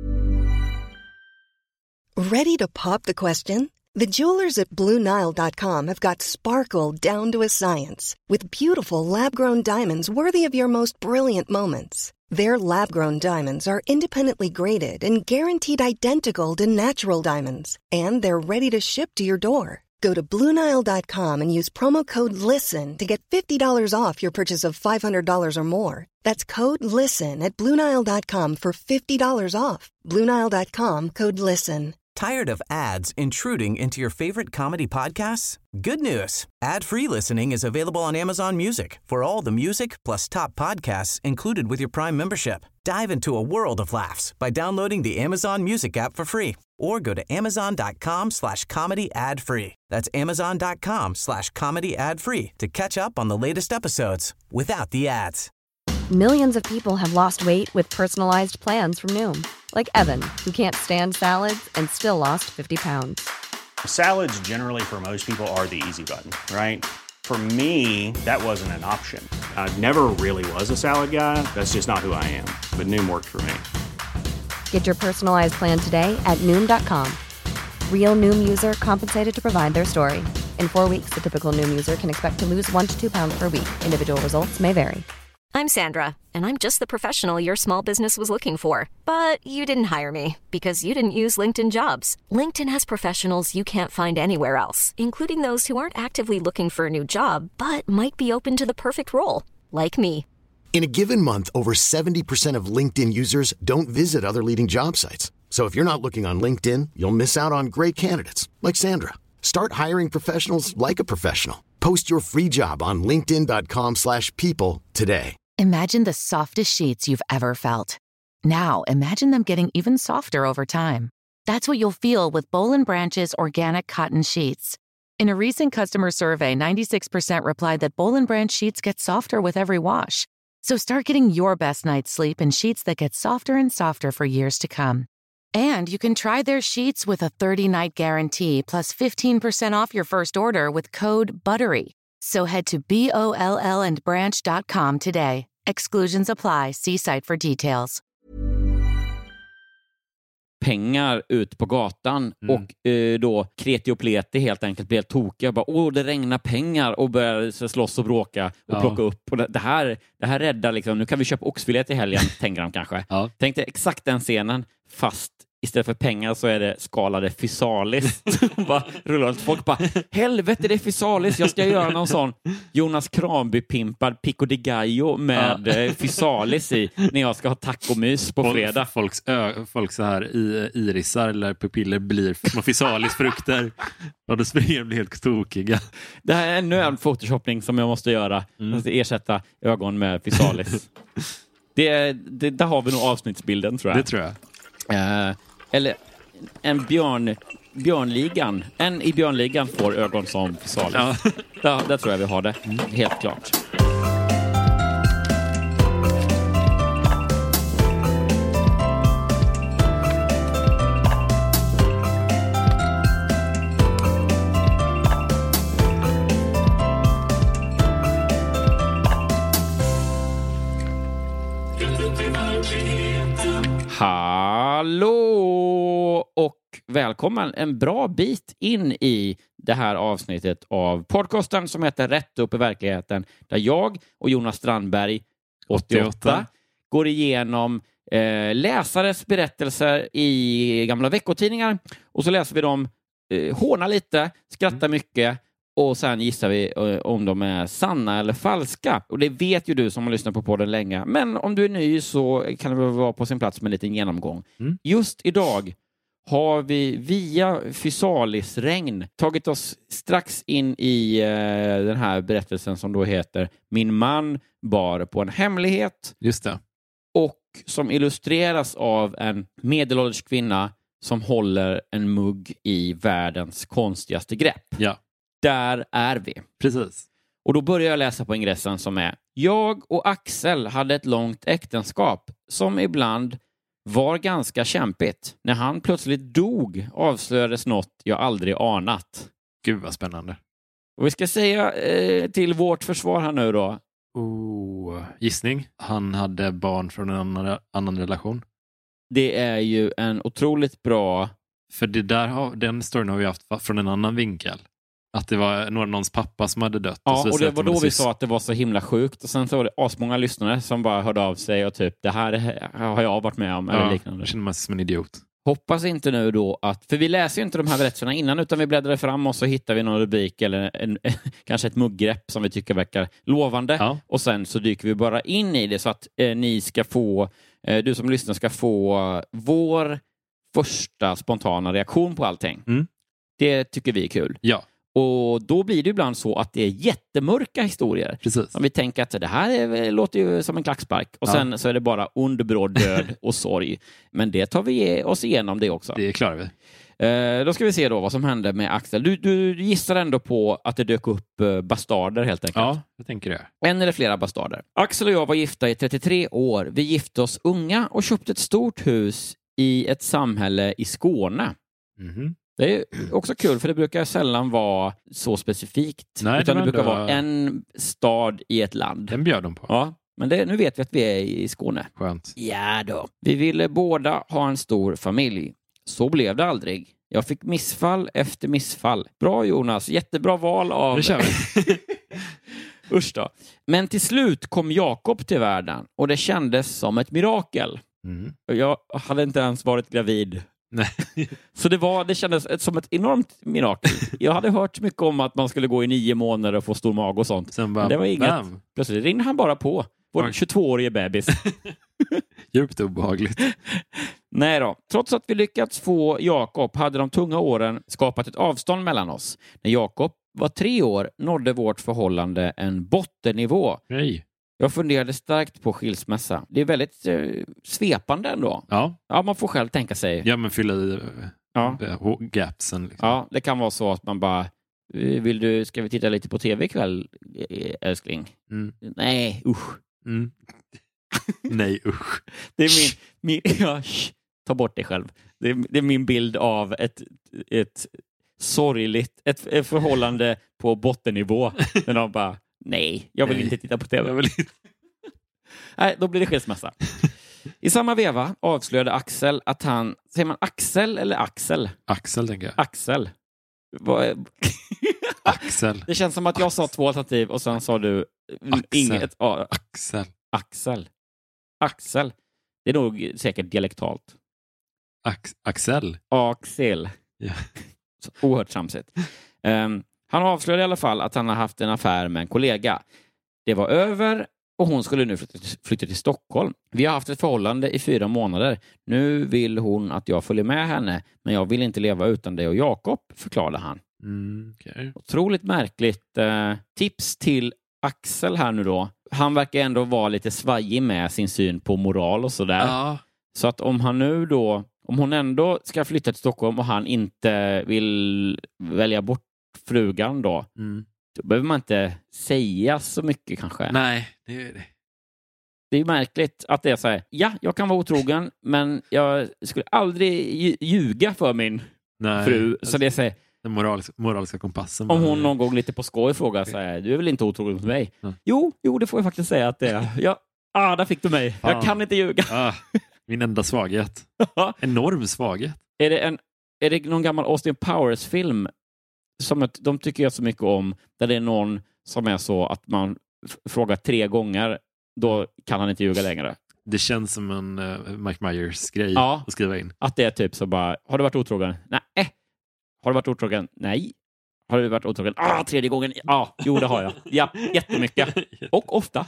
Ready to pop the question? The jewelers at Blue Nile dot com have got sparkle down to a science with beautiful lab-grown diamonds worthy of your most brilliant moments. Their lab-grown diamonds are independently graded and guaranteed identical to natural diamonds. And they're ready to ship to your door. Go to Blue Nile dot com and use promo code LISTEN to get fifty dollars off your purchase of five hundred dollars or more. That's code LISTEN at Blue Nile dot com for fifty dollars off. Blue Nile dot com, code LISTEN. Tired of ads intruding into your favorite comedy podcasts? Good news. Ad-free listening is available on Amazon Music for all the music plus top podcasts included with your Prime membership. Dive into a world of laughs by downloading the Amazon Music app for free or go to amazon.com slash comedy ad free. That's amazon.com slash comedy ad free to catch up on the latest episodes without the ads. Millions of people have lost weight with personalized plans from Noom. Like Evan, who can't stand salads and still lost fifty pounds. Salads generally for most people are the easy button, right? For me, that wasn't an option. I never really was a salad guy. That's just not who I am. But Noom worked for me. Get your personalized plan today at Noom dot com. Real Noom user compensated to provide their story. In four weeks, the typical Noom user can expect to lose one to two pounds per week. Individual results may vary. I'm Sandra, and I'm just the professional your small business was looking for. But you didn't hire me because you didn't use LinkedIn Jobs. LinkedIn has professionals you can't find anywhere else, including those who aren't actively looking for a new job, but might be open to the perfect role, like me. In a given month, over seventy percent of LinkedIn users don't visit other leading job sites. So if you're not looking on LinkedIn, you'll miss out on great candidates, like Sandra. Start hiring professionals like a professional. Post your free job on linkedin dot com slash people today. Imagine the softest sheets you've ever felt. Now, imagine them getting even softer over time. That's what you'll feel with Boll and Branch's organic cotton sheets. In a recent customer survey, ninety-six percent replied that Boll and Branch sheets get softer with every wash. So start getting your best night's sleep in sheets that get softer and softer for years to come. And you can try their sheets with a thirty-night guarantee plus fifteen percent off your first order with code BUTTERY. So head to B O L L and branch dot com today. Exclusions apply. See site for details. Pengar ut på gatan mm. och eh, då kreti och pleti helt enkelt blir helt tokiga. Bara, åh, det regnar pengar och börjar slåss och bråka och ja. plocka upp. Och det, det, här, det här räddar liksom, nu kan vi köpa oxfilé till helgen, tänker de kanske. Ja. Tänk dig exakt den scenen, fast istället för pengar så är det skalade fysalis. bara rullar runt. Folk bara, helvete det är fysalis, jag ska göra någon sån Jonas Kranby-pimpad pico de gallo med ja. fysalis i när jag ska ha tacomys på fredag. Folks, ö, folk så här i, irisar eller pupiller blir små fysalisfrukter och då springer de blir helt tokiga. Det här är ännu en photoshopping som jag måste göra. Mm. Jag måste ersätta ögon med fysalis. det, det, där har vi nog avsnittsbilden, tror jag. Det tror jag. Uh, eller en björn björnligan en i björnligan får ögon som fysalis. Ja. där, där tror jag vi har det, mm. helt klart. Hallå och välkommen en bra bit in i det här avsnittet av podcasten som heter Rätt upp i verkligheten, där jag och Jonas Strandberg, åttioåtta, åttioåtta. går igenom eh, läsares berättelser i gamla veckotidningar och så läser vi dem, eh, håna lite, skratta mycket Och sen gissar vi uh, om de är sanna eller falska. Och det vet ju du som har lyssnat på podden länge. Men om du är ny så kan det vara på sin plats med en liten genomgång. Mm. Just idag har vi via Physalis-regn tagit oss strax in i uh, den här berättelsen som då heter Min man bar på en hemlighet. Just det. Och som illustreras av en medelålders kvinna som håller en mugg i världens konstigaste grepp. Ja. Där är vi. Precis. Och då börjar jag läsa på ingressen som är: Jag och Axel hade ett långt äktenskap som ibland var ganska kämpigt. När han plötsligt dog avslöjades något jag aldrig anat. Gud vad spännande. Och vi ska säga eh, till vårt försvar här nu då. Oh, gissning. Han hade barn från en annan, annan relation. Det är ju en otroligt bra... För det där har, den storyn har vi haft från en annan vinkel. Att det var någon, någons pappa som hade dött. Ja, och, och det var då vi sa att det var så himla sjukt. Och sen så var det asmånga lyssnare som bara hörde av sig och typ, det här har jag varit med om. Ja, eller liknande. Jag känner mig som en idiot. Hoppas inte nu då att, för vi läser ju inte de här berättelserna innan utan vi bläddrar fram och så hittar vi någon rubrik eller en, kanske ett mugggrepp som vi tycker verkar lovande. Ja. Och sen så dyker vi bara in i det så att eh, ni ska få, eh, du som lyssnar ska få vår första spontana reaktion på allting. Mm. Det tycker vi är kul. Ja. Och då blir det ibland så att det är jättemörka historier. Precis. Om vi tänker att det här är, låter ju som en klackspark. Och ja. sen så är det bara ond, bråd död och sorg. Men det tar vi oss igenom det också. Det klarar vi. Eh, då ska vi se då vad som hände med Axel. Du, du gissar ändå på att det dök upp eh, bastarder helt enkelt. Ja, jag tänker det. En eller flera bastarder. Axel och jag var gifta i trettiotre år. Vi gifte oss unga och köpte ett stort hus i ett samhälle i Skåne. Mhm. Det är också kul för det brukar sällan vara så specifikt. Nej, utan det, det brukar ändå... vara en stad i ett land. Den bjöd de på. Ja, men det, nu vet vi att vi är i Skåne. Skönt. Ja då. Vi ville båda ha en stor familj. Så blev det aldrig. Jag fick missfall efter missfall. Bra Jonas, jättebra val av... Det kör vi. Usch då. Men till slut kom Jakob till världen och det kändes som ett mirakel. Mm. Jag hade inte ens varit gravid. Nej. Så det, var, det kändes som ett enormt mirakel. Jag hade hört mycket om att man skulle gå i nio månader och få stor mag och sånt. Sen bara, men det var inget. Bam. Plötsligt ringde han bara på. Vår tjugotvåårige bebis. Djupt obehagligt. Nej då. Trots att vi lyckats få Jakob hade de tunga åren skapat ett avstånd mellan oss. När Jakob var tre år nådde vårt förhållande en bottennivå. Nej. Jag funderade starkt på skilsmässa. Det är väldigt eh, svepande ändå. Ja. Ja, man får själv tänka sig. Ja, men fylla i ja. gapsen. Liksom. Ja, det kan vara så att man bara, vill du, ska vi titta lite på tv ikväll, älskling? Mm. Nej, usch. Mm. Nej, usch. Det är min, min ja, sh, ta bort det själv. Det är, det är min bild av ett, ett sorgligt, ett, ett förhållande på bottennivå. När de bara, nej, jag vill nej. inte titta på tv. Jag vill inte. Nej, då blir det skilsmässa. I samma veva avslöjade Axel att han, säger man Axel eller Axel? Axel tänker jag. Axel. Vad Axel. Det känns som att jag sa två alternativ och sen sa du Axel. inget. Ja. Axel. Axel. Axel. Det är nog säkert dialektalt. Ax- Axel. Axel. Ja. Så oerhört tramsigt. Um, han avslöjade i alla fall att han har haft en affär med en kollega. Det var över och hon skulle nu flytta, flytta till Stockholm. Vi har haft ett förhållande i fyra månader. Nu vill hon att jag följer med henne, men jag vill inte leva utan det och Jakob, förklarade han. Mm, okay. Otroligt märkligt. Uh, tips till Axel här nu då. Han verkar ändå vara lite svajig med sin syn på moral och sådär. Ja. Så att om han nu då, om hon ändå ska flytta till Stockholm och han inte vill välja bort frugan då, mm. då behöver man inte säga så mycket kanske. Nej, det är det. Det är märkligt att det är så här, ja, jag kan vara otrogen, men jag skulle aldrig ljuga för min Nej, fru. Så det är så här, den moraliska, moraliska kompassen. Om hon någon gång lite på skoj frågar så här, du är väl inte otrogen mot mig? Mm. Jo, jo, det får jag faktiskt säga att det är. Ja, ah, där fick du mig. Jag ah. kan inte ljuga. Ah, min enda svaghet. Enorm svaghet. Är det, en, är det någon gammal Austin Powers-film som ett, de tycker jag så mycket om, där det är någon som är så att man f- frågar tre gånger, då kan han inte ljuga längre. Det känns som en uh, Mike Myers-grej ja, att skriva in. Att det är typ så bara, har du varit otrogen? Nej. Har du varit otrogen? Nej. Har du varit otrogen? Ah, tredje gången. Ja, jo det har jag. Ja, jättemycket. Och ofta.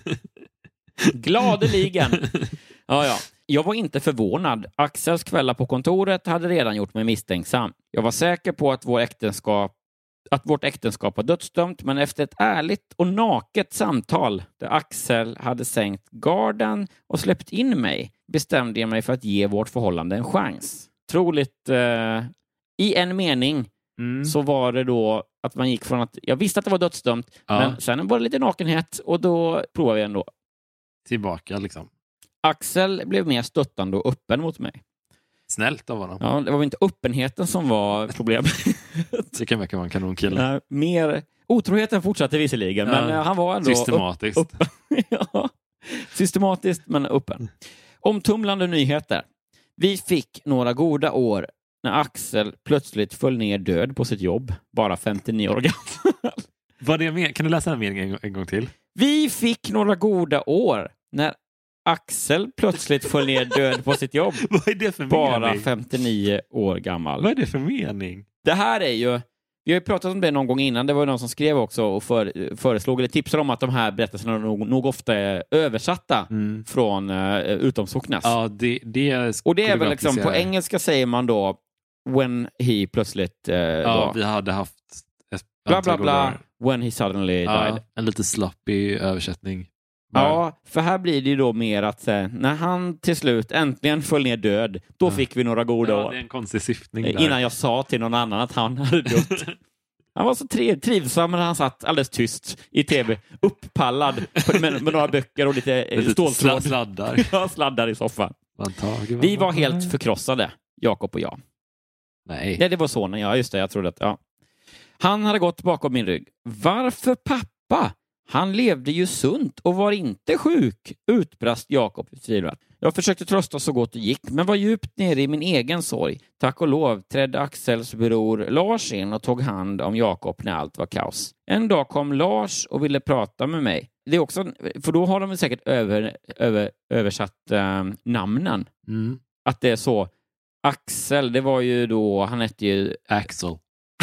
Gladeligen. Ja, ja. Jag var inte förvånad. Axels kvällar på kontoret hade redan gjort mig misstänksam. Jag var säker på att, vår äktenskap, att vårt äktenskap var dödsdömt, men efter ett ärligt och naket samtal där Axel hade sänkt garden och släppt in mig bestämde jag mig för att ge vårt förhållande en chans. Troligt eh, i en mening mm. så var det då att man gick från att jag visste att det var dödsdömt, ja. men sen var det lite nakenhet och då provade vi ändå. Tillbaka liksom. Axel blev mer stöttande och öppen mot mig. Snällt av honom. Ja, det var inte öppenheten som var problemet. Det kan verka vara en kanonkille. Nej, mer otroheten fortsatte visserligen, ja. men han var ändå systematiskt. Upp, upp, ja, systematiskt men öppen. Omtumlande nyheter. Vi fick några goda år när Axel plötsligt föll ner död på sitt jobb, bara femtionio år gammal. Vad det med? Kan du läsa den meningen en, en gång till? Vi fick några goda år när Axel plötsligt föll ner död på sitt jobb. Vad är det för bara mening? femtionio år gammal. Vad är det för mening? Det här är ju... Vi har ju pratat om det någon gång innan. Det var någon som skrev också och för, föreslog eller tipsade om att de här berättelserna nog, nog ofta är översatta mm. från uh, utomsocknes. Ja, det, det och det är väl liksom, på engelska säger man då when he plötsligt... Uh, ja, då, vi hade haft... Ett bla bla bla, when he suddenly ja, died. En lite sloppy översättning. Bara. Ja, för här blir det ju då mer att eh, när han till slut äntligen föll ner död, då ja. fick vi några goda ja, år. Det är en konstig syftning där. Innan jag sa till någon annan att han hade dött. Han var så triv, trivsam när han satt alldeles tyst i tv, upppallad med, med några böcker och lite ståltråd. Sladdar. Ja, sladdar i soffan. Tager, vi var helt förkrossade, Jakob och jag. Nej. Nej, det var sonen, ja just det, jag trodde att, ja. Han hade gått bakom min rygg. Varför pappa? Han levde ju sunt och var inte sjuk, utbrast Jakob förtvivlat. Jag försökte trösta så gott det gick, men var djupt nere i min egen sorg. Tack och lov trädde Axels bror Lars in och tog hand om Jakob när allt var kaos. En dag kom Lars och ville prata med mig. Det är också, för då har de säkert över, över, översatt äh, namnen. Mm. Att det är så. Axel, det var ju då, han hette ju... Axel.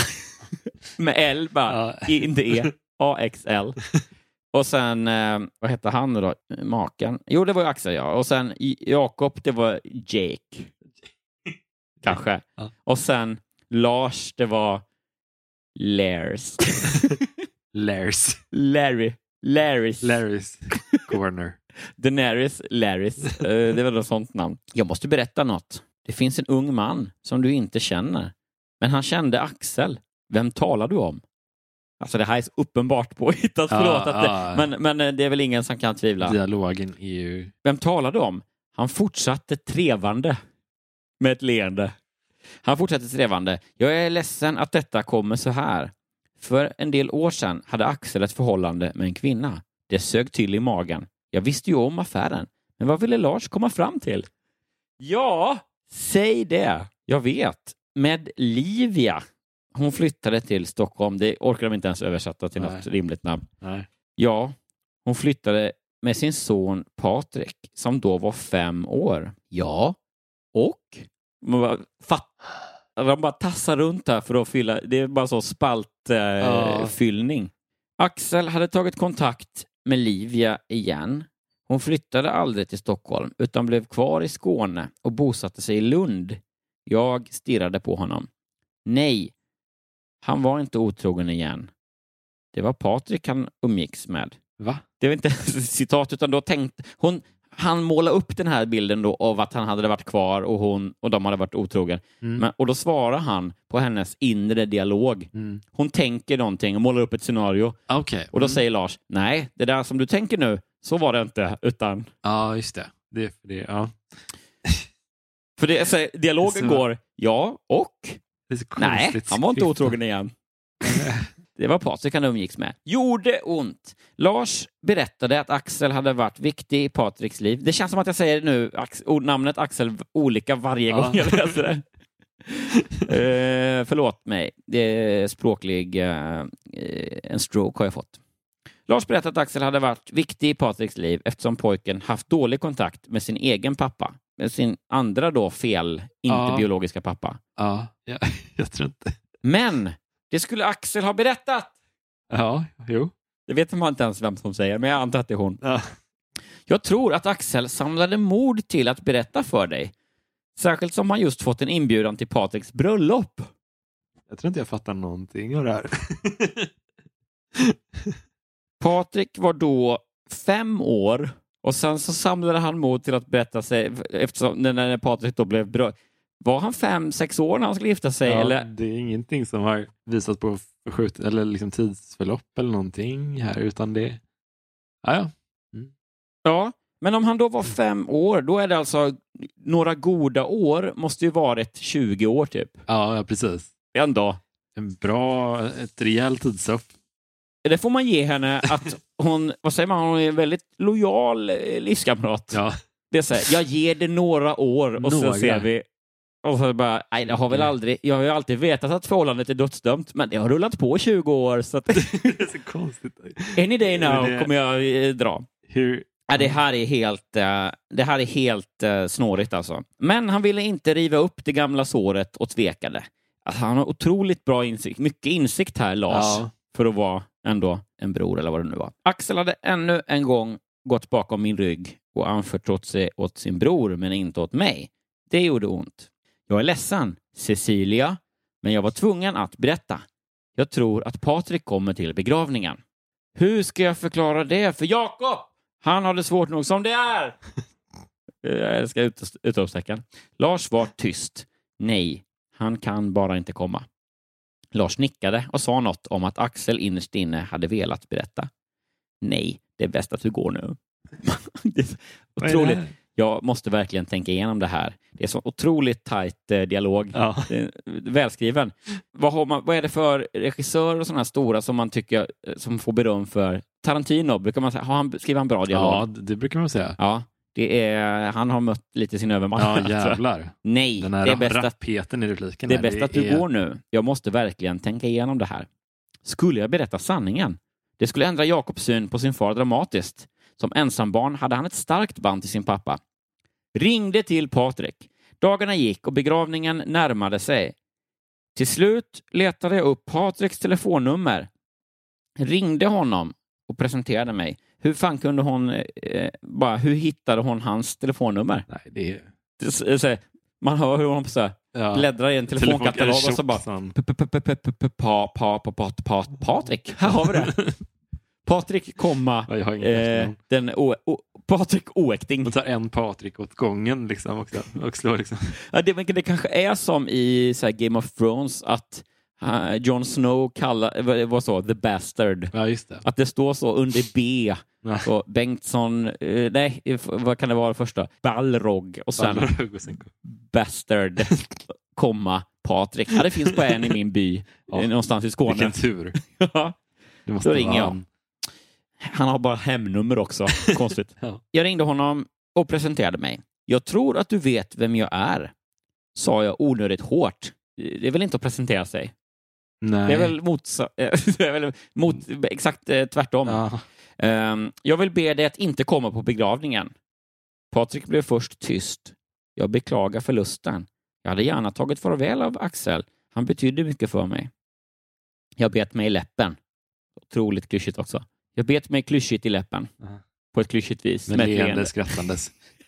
Med L bara, ja. Inte E. A X L. Och sen, eh, vad hette han då? Maken? Jo, det var ju Axel, ja. Och sen Jakob, det var Jake. Kanske. Ja. Och sen Lars, det var Lars. Lars. Larry. Larrys. Larrys Corner. Daenerys Larrys. uh, det var något sånt namn. Jag måste berätta något. Det finns en ung man som du inte känner. Men han kände Axel. Vem talar du om? Alltså det här är så uppenbart påhittat, ja, förlåt att det, ja. men, men det är väl ingen som kan tvivla. Dialogen är ju... Vem talade om? Han fortsatte trevande med ett leende. Han fortsatte trevande. Jag är ledsen att detta kommer så här. För en del år sedan hade Axel ett förhållande med en kvinna. Det sög till i magen. Jag visste ju om affären. Men vad ville Lars komma fram till? Ja, säg det. Jag vet. Med Livia. Hon flyttade till Stockholm. Det orkar de inte ens översätta till Nej. något rimligt namn. Nej. Ja, hon flyttade med sin son Patrik som då var fem år. Ja, och man bara, fatt, de bara tassar runt här för att fylla. Det är bara så spaltfyllning. Eh, ja. Axel hade tagit kontakt med Livia igen. Hon flyttade aldrig till Stockholm utan blev kvar i Skåne och bosatte sig i Lund. Jag stirrade på honom. Nej, han var inte otrogen igen. Det var Patrik han umgicks med. Va? Det var inte citat utan då tänkte hon, han målade upp den här bilden då av att han hade varit kvar och hon och de hade varit otrogen. Mm. Men, och då svarar han på hennes inre dialog. Mm. Hon tänker någonting och målar upp ett scenario. Okay. Och då mm. säger Lars, nej, det där som du tänker nu, så var det inte, utan... Ja, just det. Det är för det, ja. För det, så, dialogen så... går, ja, och... Det är så nej, han var inte otrogen igen. Det var Patrik han umgicks med. Gjorde ont. Lars berättade att Axel hade varit viktig i Patriks liv. Det känns som att jag säger nu Ax- namnet Axel olika varje ja. gång jag läser det. uh, förlåt mig. Det är språklig... Uh, en stroke har jag fått. Lars berättade att Axel hade varit viktig i Patriks liv eftersom pojken haft dålig kontakt med sin egen pappa. Med sin andra då fel, inte ja. biologiska pappa. Ja, ja. Jag tror inte. Men... Det skulle Axel ha berättat. Ja, jo. Det vet man inte ens vem som säger, men jag antar att det är hon. Ja. Jag tror att Axel samlade mod till att berätta för dig. Särskilt som han just fått en inbjudan till Patriks bröllop. Jag tror inte jag fattar någonting av det här. Patrik var då fem år och sen så samlade han mod till att berätta sig eftersom när Patrik då blev bröd. Var han fem, sex år när han skulle gifta sig? Ja, eller? Det är ingenting som har visat på förskjut eller liksom tidsförlopp eller någonting här, utan det... Ja, ja. Mm. Ja, men om han då var fem år, då är det alltså några goda år, måste ju varit tjugo år typ. Ja, ja precis. En dag. En bra, ett rejält tidshopp. Det får man ge henne att hon, vad säger man, hon är en väldigt lojal livskamrat. Ja. Det är så här, jag ger det några år och några. Så ser vi. Och så bara, nej, jag har väl aldrig, jag har ju alltid vetat att förhållandet är dödsdömt, men det har rullat på tjugo år. Så att... det är så konstigt. Any day now det... kommer jag eh, dra. Hur... Ja, det här är helt, uh, det här är helt uh, snårigt alltså. Men han ville inte riva upp det gamla såret och tvekade. Alltså, han har otroligt bra insikt, mycket insikt här, Lars, ja. För att vara ändå en bror eller vad det nu var. Axel hade ännu en gång gått bakom min rygg och anförtrott sig åt sin bror, men inte åt mig. Det gjorde ont. Jag är ledsen, Cecilia, men jag var tvungen att berätta. Jag tror att Patrik kommer till begravningen. Hur ska jag förklara det för Jakob? Han har det svårt nog som det är. Jag älskar ut- utropstecken. Lars var tyst. Nej, han kan bara inte komma. Lars nickade och sa något om att Axel innerst inne hade velat berätta. Nej, det är bäst att du går nu. Det är otroligt. Jag måste verkligen tänka igenom det här. Det är så otroligt tajt eh, dialog. Ja. Välskriven. Vad, har man, vad är det för regissörer och sådana här stora som man tycker som får beröm för? Tarantino, brukar man säga. Har han skrivit en bra dialog? Ja, det brukar man säga. Ja, det är, han har mött lite sin övermakt. Ja, jävlar. Nej, den här det är bäst att, rappheten i repliken. Det är bäst det att du är... går nu. Jag måste verkligen tänka igenom det här. Skulle jag berätta sanningen? Det skulle ändra Jakobs syn på sin far dramatiskt. Som ensambarn hade han ett starkt band till sin pappa. Ringde till Patrik. Dagarna gick och begravningen närmade sig. Till slut letade jag upp Patriks telefonnummer. Ringde honom och presenterade mig. Hur fan kunde hon eh, bara, hur hittade hon hans telefonnummer? Nej, det är... Det, så, man hör hur hon så här, ja. bläddrar i en telefonkatalog och så bara Patrik, här har vi det. Patrik, komma eh, den o, o, Patrik Oäkting. Och tar en Patrik åt gången liksom också, och slår liksom. Ja, det, det kanske är som i så här, Game of Thrones att uh, Jon Snow kallar, vad så, The Bastard. Ja, just det. Att det står så under B. Ja. Så Bengtsson, uh, nej, vad kan det vara det första? Balrog och sen, Balrog och sen Bastard, komma Patrik. Ja, det finns på en i min by, ja. Någonstans i Skåne. Vilken tur. Ja, då ringer jag. Han har bara hemnummer också. Konstigt. Ja. Jag ringde honom och presenterade mig. Jag tror att du vet vem jag är, sa jag onödigt hårt. Det är väl inte att presentera sig? Nej. Det är väl, motsa- det är väl mot, exakt tvärtom. Ja. Um, jag vill be dig att inte komma på begravningen. Patrik blev först tyst. Jag beklagar förlusten. Jag hade gärna tagit farväl av Axel. Han betydde mycket för mig. Jag bet mig i läppen. Otroligt klyschigt också. Jag bet mig klyschigt i läppen. Uh-huh. På ett klyschigt vis. Med leende skrattandes.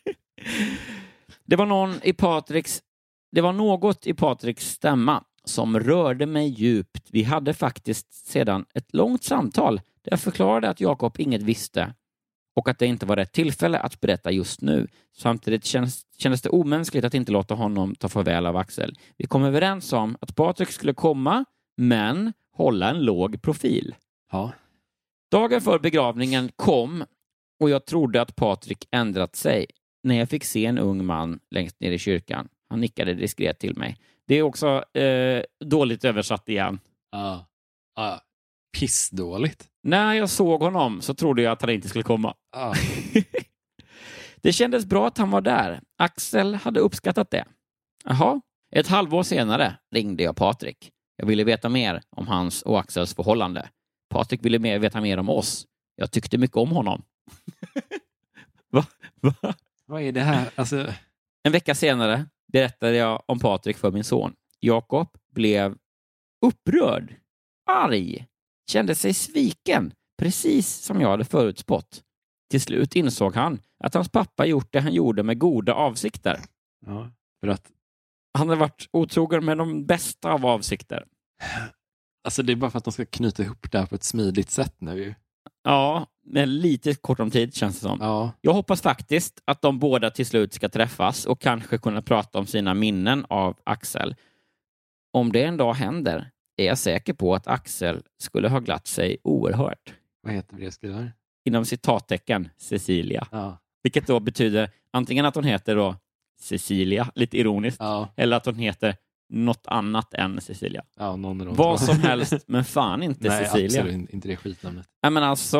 Det var någon i Patriks Det var något i Patriks stämma som rörde mig djupt. Vi hade faktiskt sedan ett långt samtal där jag förklarade att Jakob inget visste och att det inte var rätt tillfälle att berätta just nu. Samtidigt kändes, kändes det omänskligt att inte låta honom ta farväl av Axel. Vi kom överens om att Patrik skulle komma, men hålla en låg profil. Ja. Dagen för begravningen kom och jag trodde att Patrik ändrat sig när jag fick se en ung man längst ner i kyrkan. Han nickade diskret till mig. Det är också eh, dåligt översatt igen. Ja. Ja. Pissdåligt. När jag såg honom så trodde jag att han inte skulle komma. Ja. Det kändes bra att han var där. Axel hade uppskattat det. Jaha. Ett halvår senare ringde jag Patrik. Jag ville veta mer om hans och Axels förhållande. Patrik ville mer veta mer om oss. Jag tyckte mycket om honom. Va? Va? Vad är det här? Alltså... En vecka senare berättade jag om Patrik för min son. Jakob blev upprörd. arg. Kände sig sviken, precis som jag hade förutspått. Till slut insåg han att hans pappa gjort det han gjorde med goda avsikter. Ja, för att... Han hade varit otrogen med de bästa av avsikter. Alltså det är bara för att de ska knyta ihop det här på ett smidigt sätt nu. Ja, med lite kort om tid känns det som. Ja. Jag hoppas faktiskt att de båda till slut ska träffas och kanske kunna prata om sina minnen av Axel. Om det en dag händer är jag säker på att Axel skulle ha glatt sig oerhört. Vad heter brevskrivare? Inom citattecken Cecilia. Ja. Vilket då betyder antingen att hon heter då Cecilia, lite ironiskt, Ja. eller att hon heter något annat än Cecilia. Ja, någon av dem. Vad som helst, men fan inte Nej, Cecilia. Nej, absolut inte det skitnamnet. Nej, men alltså...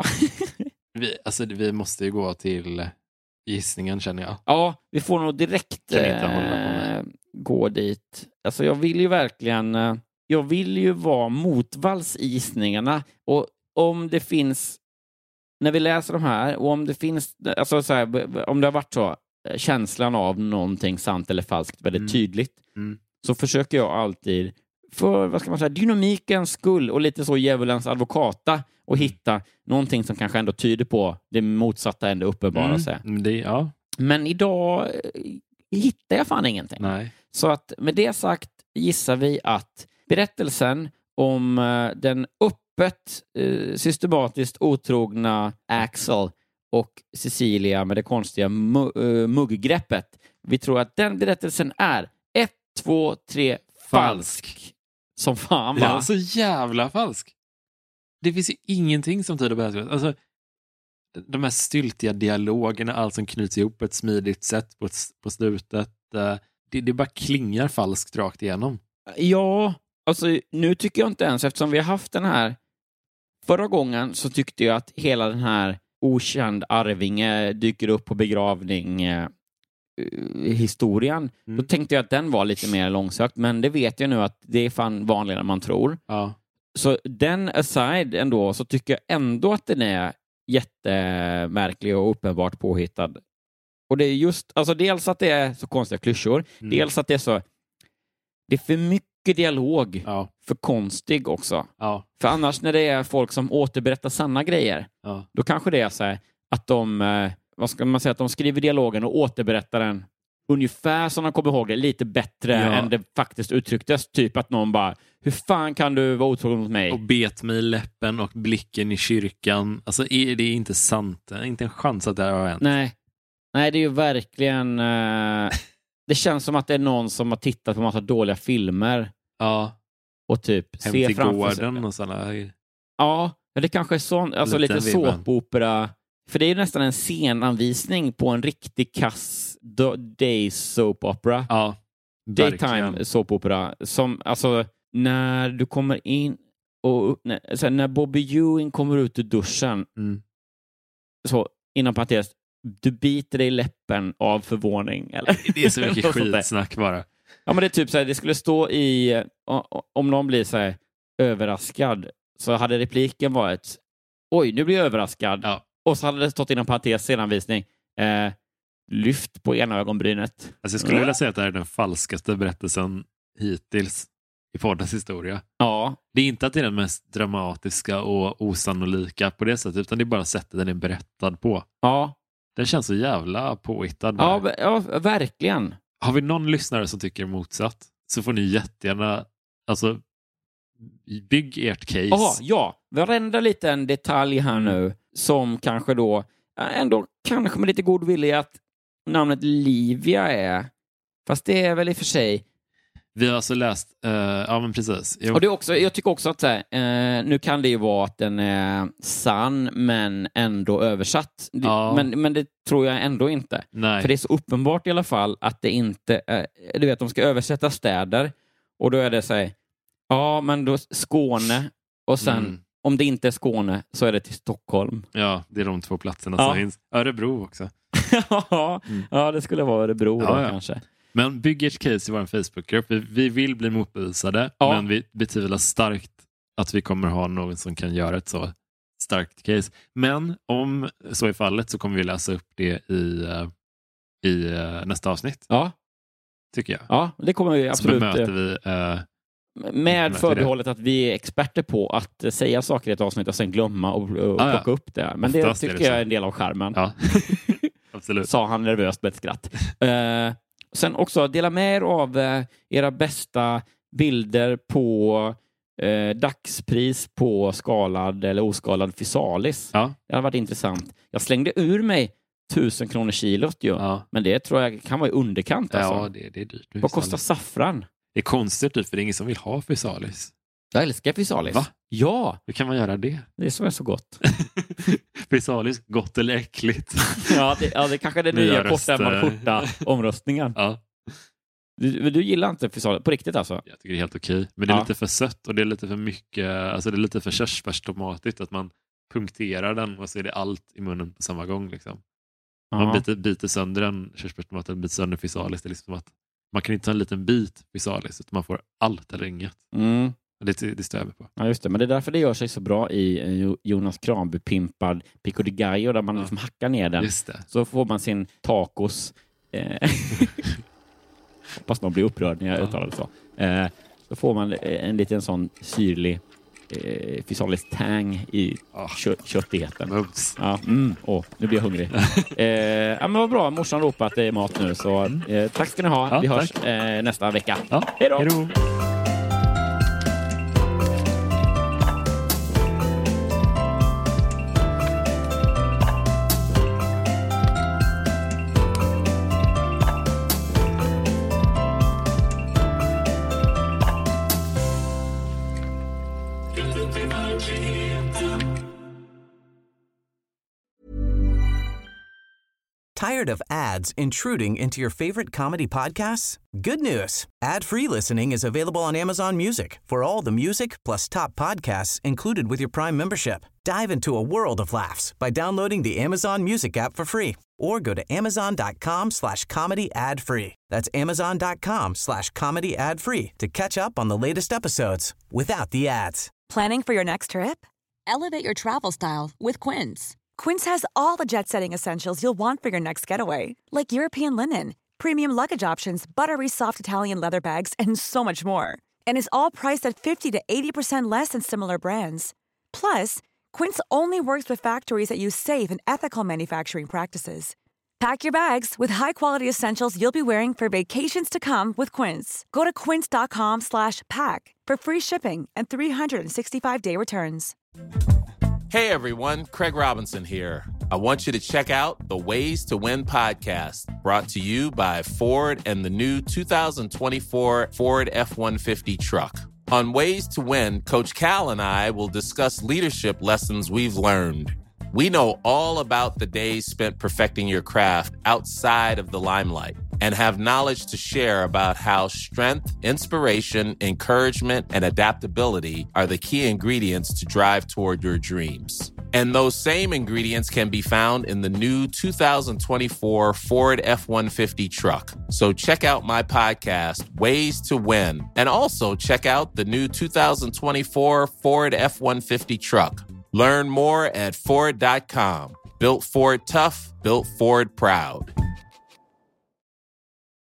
vi, alltså... Vi måste ju gå till gissningen, känner jag. Ja, vi får nog direkt Kan inte hålla på med. eh, gå dit. Alltså jag vill ju verkligen... Eh, jag vill ju vara motvalls i gissningarna. Och om det finns... När vi läser de här, och om det finns... Alltså så här, om det har varit så, känslan av någonting sant eller falskt väldigt Mm. tydligt, Mm. så försöker jag alltid för, vad ska man säga, dynamikens skull och lite så djävulens advokata och hitta någonting som kanske ändå tyder på det motsatta ändå uppenbara Mm. sig. Det, ja. Men idag eh, hittar jag fan ingenting. Nej. Så att med det sagt gissar vi att berättelsen om eh, den öppet eh, systematiskt otrogna Axel och Cecilia med det konstiga mu- eh, mugggreppet. Vi tror att den berättelsen är ett, två, tre falsk. Som fan, va? Ja, så jävla falsk. Det finns ju ingenting som tyder på det här. Alltså, de här styltiga dialogerna, allt som knyts ihop på ett smidigt sätt på, på slutet. Det, det bara klingar falskt rakt igenom. Ja, alltså nu tycker jag inte ens, eftersom vi har haft den här förra gången så tyckte jag att hela den här okänd arvinge dyker upp på begravning eh, historien. Mm. Då tänkte jag att den var lite mer långsökt, men det vet jag nu att det är fan vanligare än man tror. Ja. Så den aside ändå, så tycker jag ändå att den är jättemärklig och uppenbart påhittad. Och det är just, alltså dels att det är så konstiga klyschor, Mm. dels att det är så, det är för mycket dialog, Ja. för konstig också. Ja. För annars när det är folk som återberättar sanna grejer, Ja. då kanske det är så här att de, eh, vad ska man säga, att de skriver dialogen och återberättar den ungefär som de kommer ihåg det, lite bättre Ja. än det faktiskt uttrycktes. Typ att någon bara, hur fan kan du vara otrogen mot mig? Och bet mig i läppen och blicken i kyrkan. Alltså är det inte sant? Inte en chans att det här har hänt. Nej, Nej det är ju verkligen... Eh, det känns som att det är någon som har tittat på en massa dåliga filmer Ja. och typ Hem ser till framför sig. gården och sådana. Ja, men det kanske är sån, alltså Lite lite vibben. såpopera. För det är ju nästan en scenanvisning på en riktig kass do- day soap opera. Ja. Daytime Verkligen. såpopera. Som, alltså, när du kommer in och när, så här, när Bobby Ewing kommer ut ur duschen, Mm. så inom parentes, du biter dig i läppen av förvåning. Eller? Det är så mycket Något sånt där. skitsnack bara. Ja, men det är typ så här, det skulle stå i, o- om någon blir så här överraskad, så hade repliken varit, oj, nu blir jag överraskad. Ja. Och så hade det stått inom parentes scenanvisning, eh, lyft på ena ögonbrynet. Alltså jag skulle vilja säga att det här är den falskaste berättelsen hittills i poddens historia. Ja, Det är inte att det är den mest dramatiska och osannolika på det sättet, utan det är bara sättet den är berättad på. ja, Den känns så jävla påhittad. bara. ja, v- ja, verkligen. Har vi någon lyssnare som tycker motsatt, så får ni jättegärna, alltså, bygg ert case. Jaha, ja, varenda liten detalj här nu som kanske då, äh, ändå kanske med lite god vilja att namnet Livia är, fast det är väl i och för sig. Vi har alltså läst, uh, ja men precis. Jo. Och det är också, jag tycker också att så här, eh, nu kan det ju vara att den är sann men ändå översatt. Det- Ja. Men, men det tror jag ändå inte. Nej. För det är så uppenbart i alla fall att det inte är, du vet, de ska översätta städer och då är det så här, ja men då Skåne och sen Mm. om det inte är Skåne så är det till Stockholm. Ja, det är de två platserna Ja. som finns. Örebro också. ja, Mm. ja, det skulle vara Örebro Ja, då ja. kanske. Men bygg ert case i vår Facebookgrupp. Vi, vi vill bli motbevisade, Ja. men vi betvivlar starkt att vi kommer ha någon som kan göra ett så starkt case. Men om så är fallet så kommer vi läsa upp det i, eh, i eh, nästa avsnitt, Ja, tycker jag. ja, det kommer vi Så absolut. bemöter vi eh, med förbehållet att vi är experter på att säga saker i ett avsnitt och sen glömma och, och ah, plocka ja. upp det. Men Oftast det tycker det jag är en del av skärmen. Ja. Absolut. Sa han nervöst med ett skratt. Uh, sen också, dela med er av uh, era bästa bilder på uh, dagspris på skalad eller oskalad fysalis. Ja. Det har varit intressant. Jag slängde ur mig tusen kronor kilot ju. Ja. Men det tror jag kan vara i underkant. Alltså. Ja, det, det är dyrt. Vad kostar saffran? Det är konstigt typ, för det är ingen som vill ha fysalis. Jag älskar fysalis. Va? Ja. Hur kan man göra det? Det är som är så gott. Fysalis, gott eller äckligt? ja, det, ja, det kanske är den nya korta man skjorta omröstningen. Ja. Du, du gillar inte fysalis på riktigt alltså? Jag tycker det är helt okej. Men det är ja. lite för sött och det är lite för mycket, alltså det är lite för körsbärstomatigt att man punkterar den och så är det allt i munnen på samma gång liksom. Man ja. biter, biter sönder en körsbärstomat eller biter sönder fysalis. Det är liksom som att man kan inte ta en liten bit fysalis utan man får allt eller inget. Mm. Det, det står jag på. Ja, just det. Men det är därför det gör sig så bra i Jonas Kranby-pimpad Pico de Gallo där man ja. liksom hackar ner den. Just det. Så får man sin tacos. Eh, hoppas någon blir upprörd när jag ja. uttalar det så. Eh, då får man en liten sån syrlig eh, fysalis tang i oh. kö- köttigheten. Ja, mm. oh, nu blir jag hungrig. eh, ja, men vad bra. Morsan ropar att det är mat nu. Så eh, tack ska ni ha. Ja, vi hörs eh, nästa vecka. Ja. Hej då! Hej då! Tired of ads intruding into your favorite comedy podcasts? Good news. Ad-free listening is available on Amazon Music for all the music plus top podcasts included with your Prime membership. Dive into a world of laughs by downloading the Amazon Music app for free or go to amazon.com slash comedy ad free. That's amazon.com slash comedy ad free to catch up on the latest episodes without the ads. Planning for your next trip? Elevate your travel style with Quince. Quince has all the jet-setting essentials you'll want for your next getaway, like European linen, premium luggage options, buttery soft Italian leather bags, and so much more. And is all priced at fifty to eighty percent less than similar brands. Plus, Quince only works with factories that use safe and ethical manufacturing practices. Pack your bags with high-quality essentials you'll be wearing for vacations to come with Quince. Go to quince.com slash pack for free shipping and three sixty-five day returns. Hey everyone, Craig Robinson here. I want you to check out the Ways to Win podcast, brought to you by Ford and the new two thousand twenty-four Ford F one fifty truck. On Ways to Win, Coach Cal and I will discuss leadership lessons we've learned. We know all about the days spent perfecting your craft outside of the limelight and have knowledge to share about how strength, inspiration, encouragement, and adaptability are the key ingredients to drive toward your dreams. And those same ingredients can be found in the new two thousand twenty-four Ford F one fifty truck. So check out my podcast, Ways to Win, and also check out the new two thousand twenty-four Ford F one fifty truck. Learn more at Ford dot com. Built Ford tough, built Ford proud.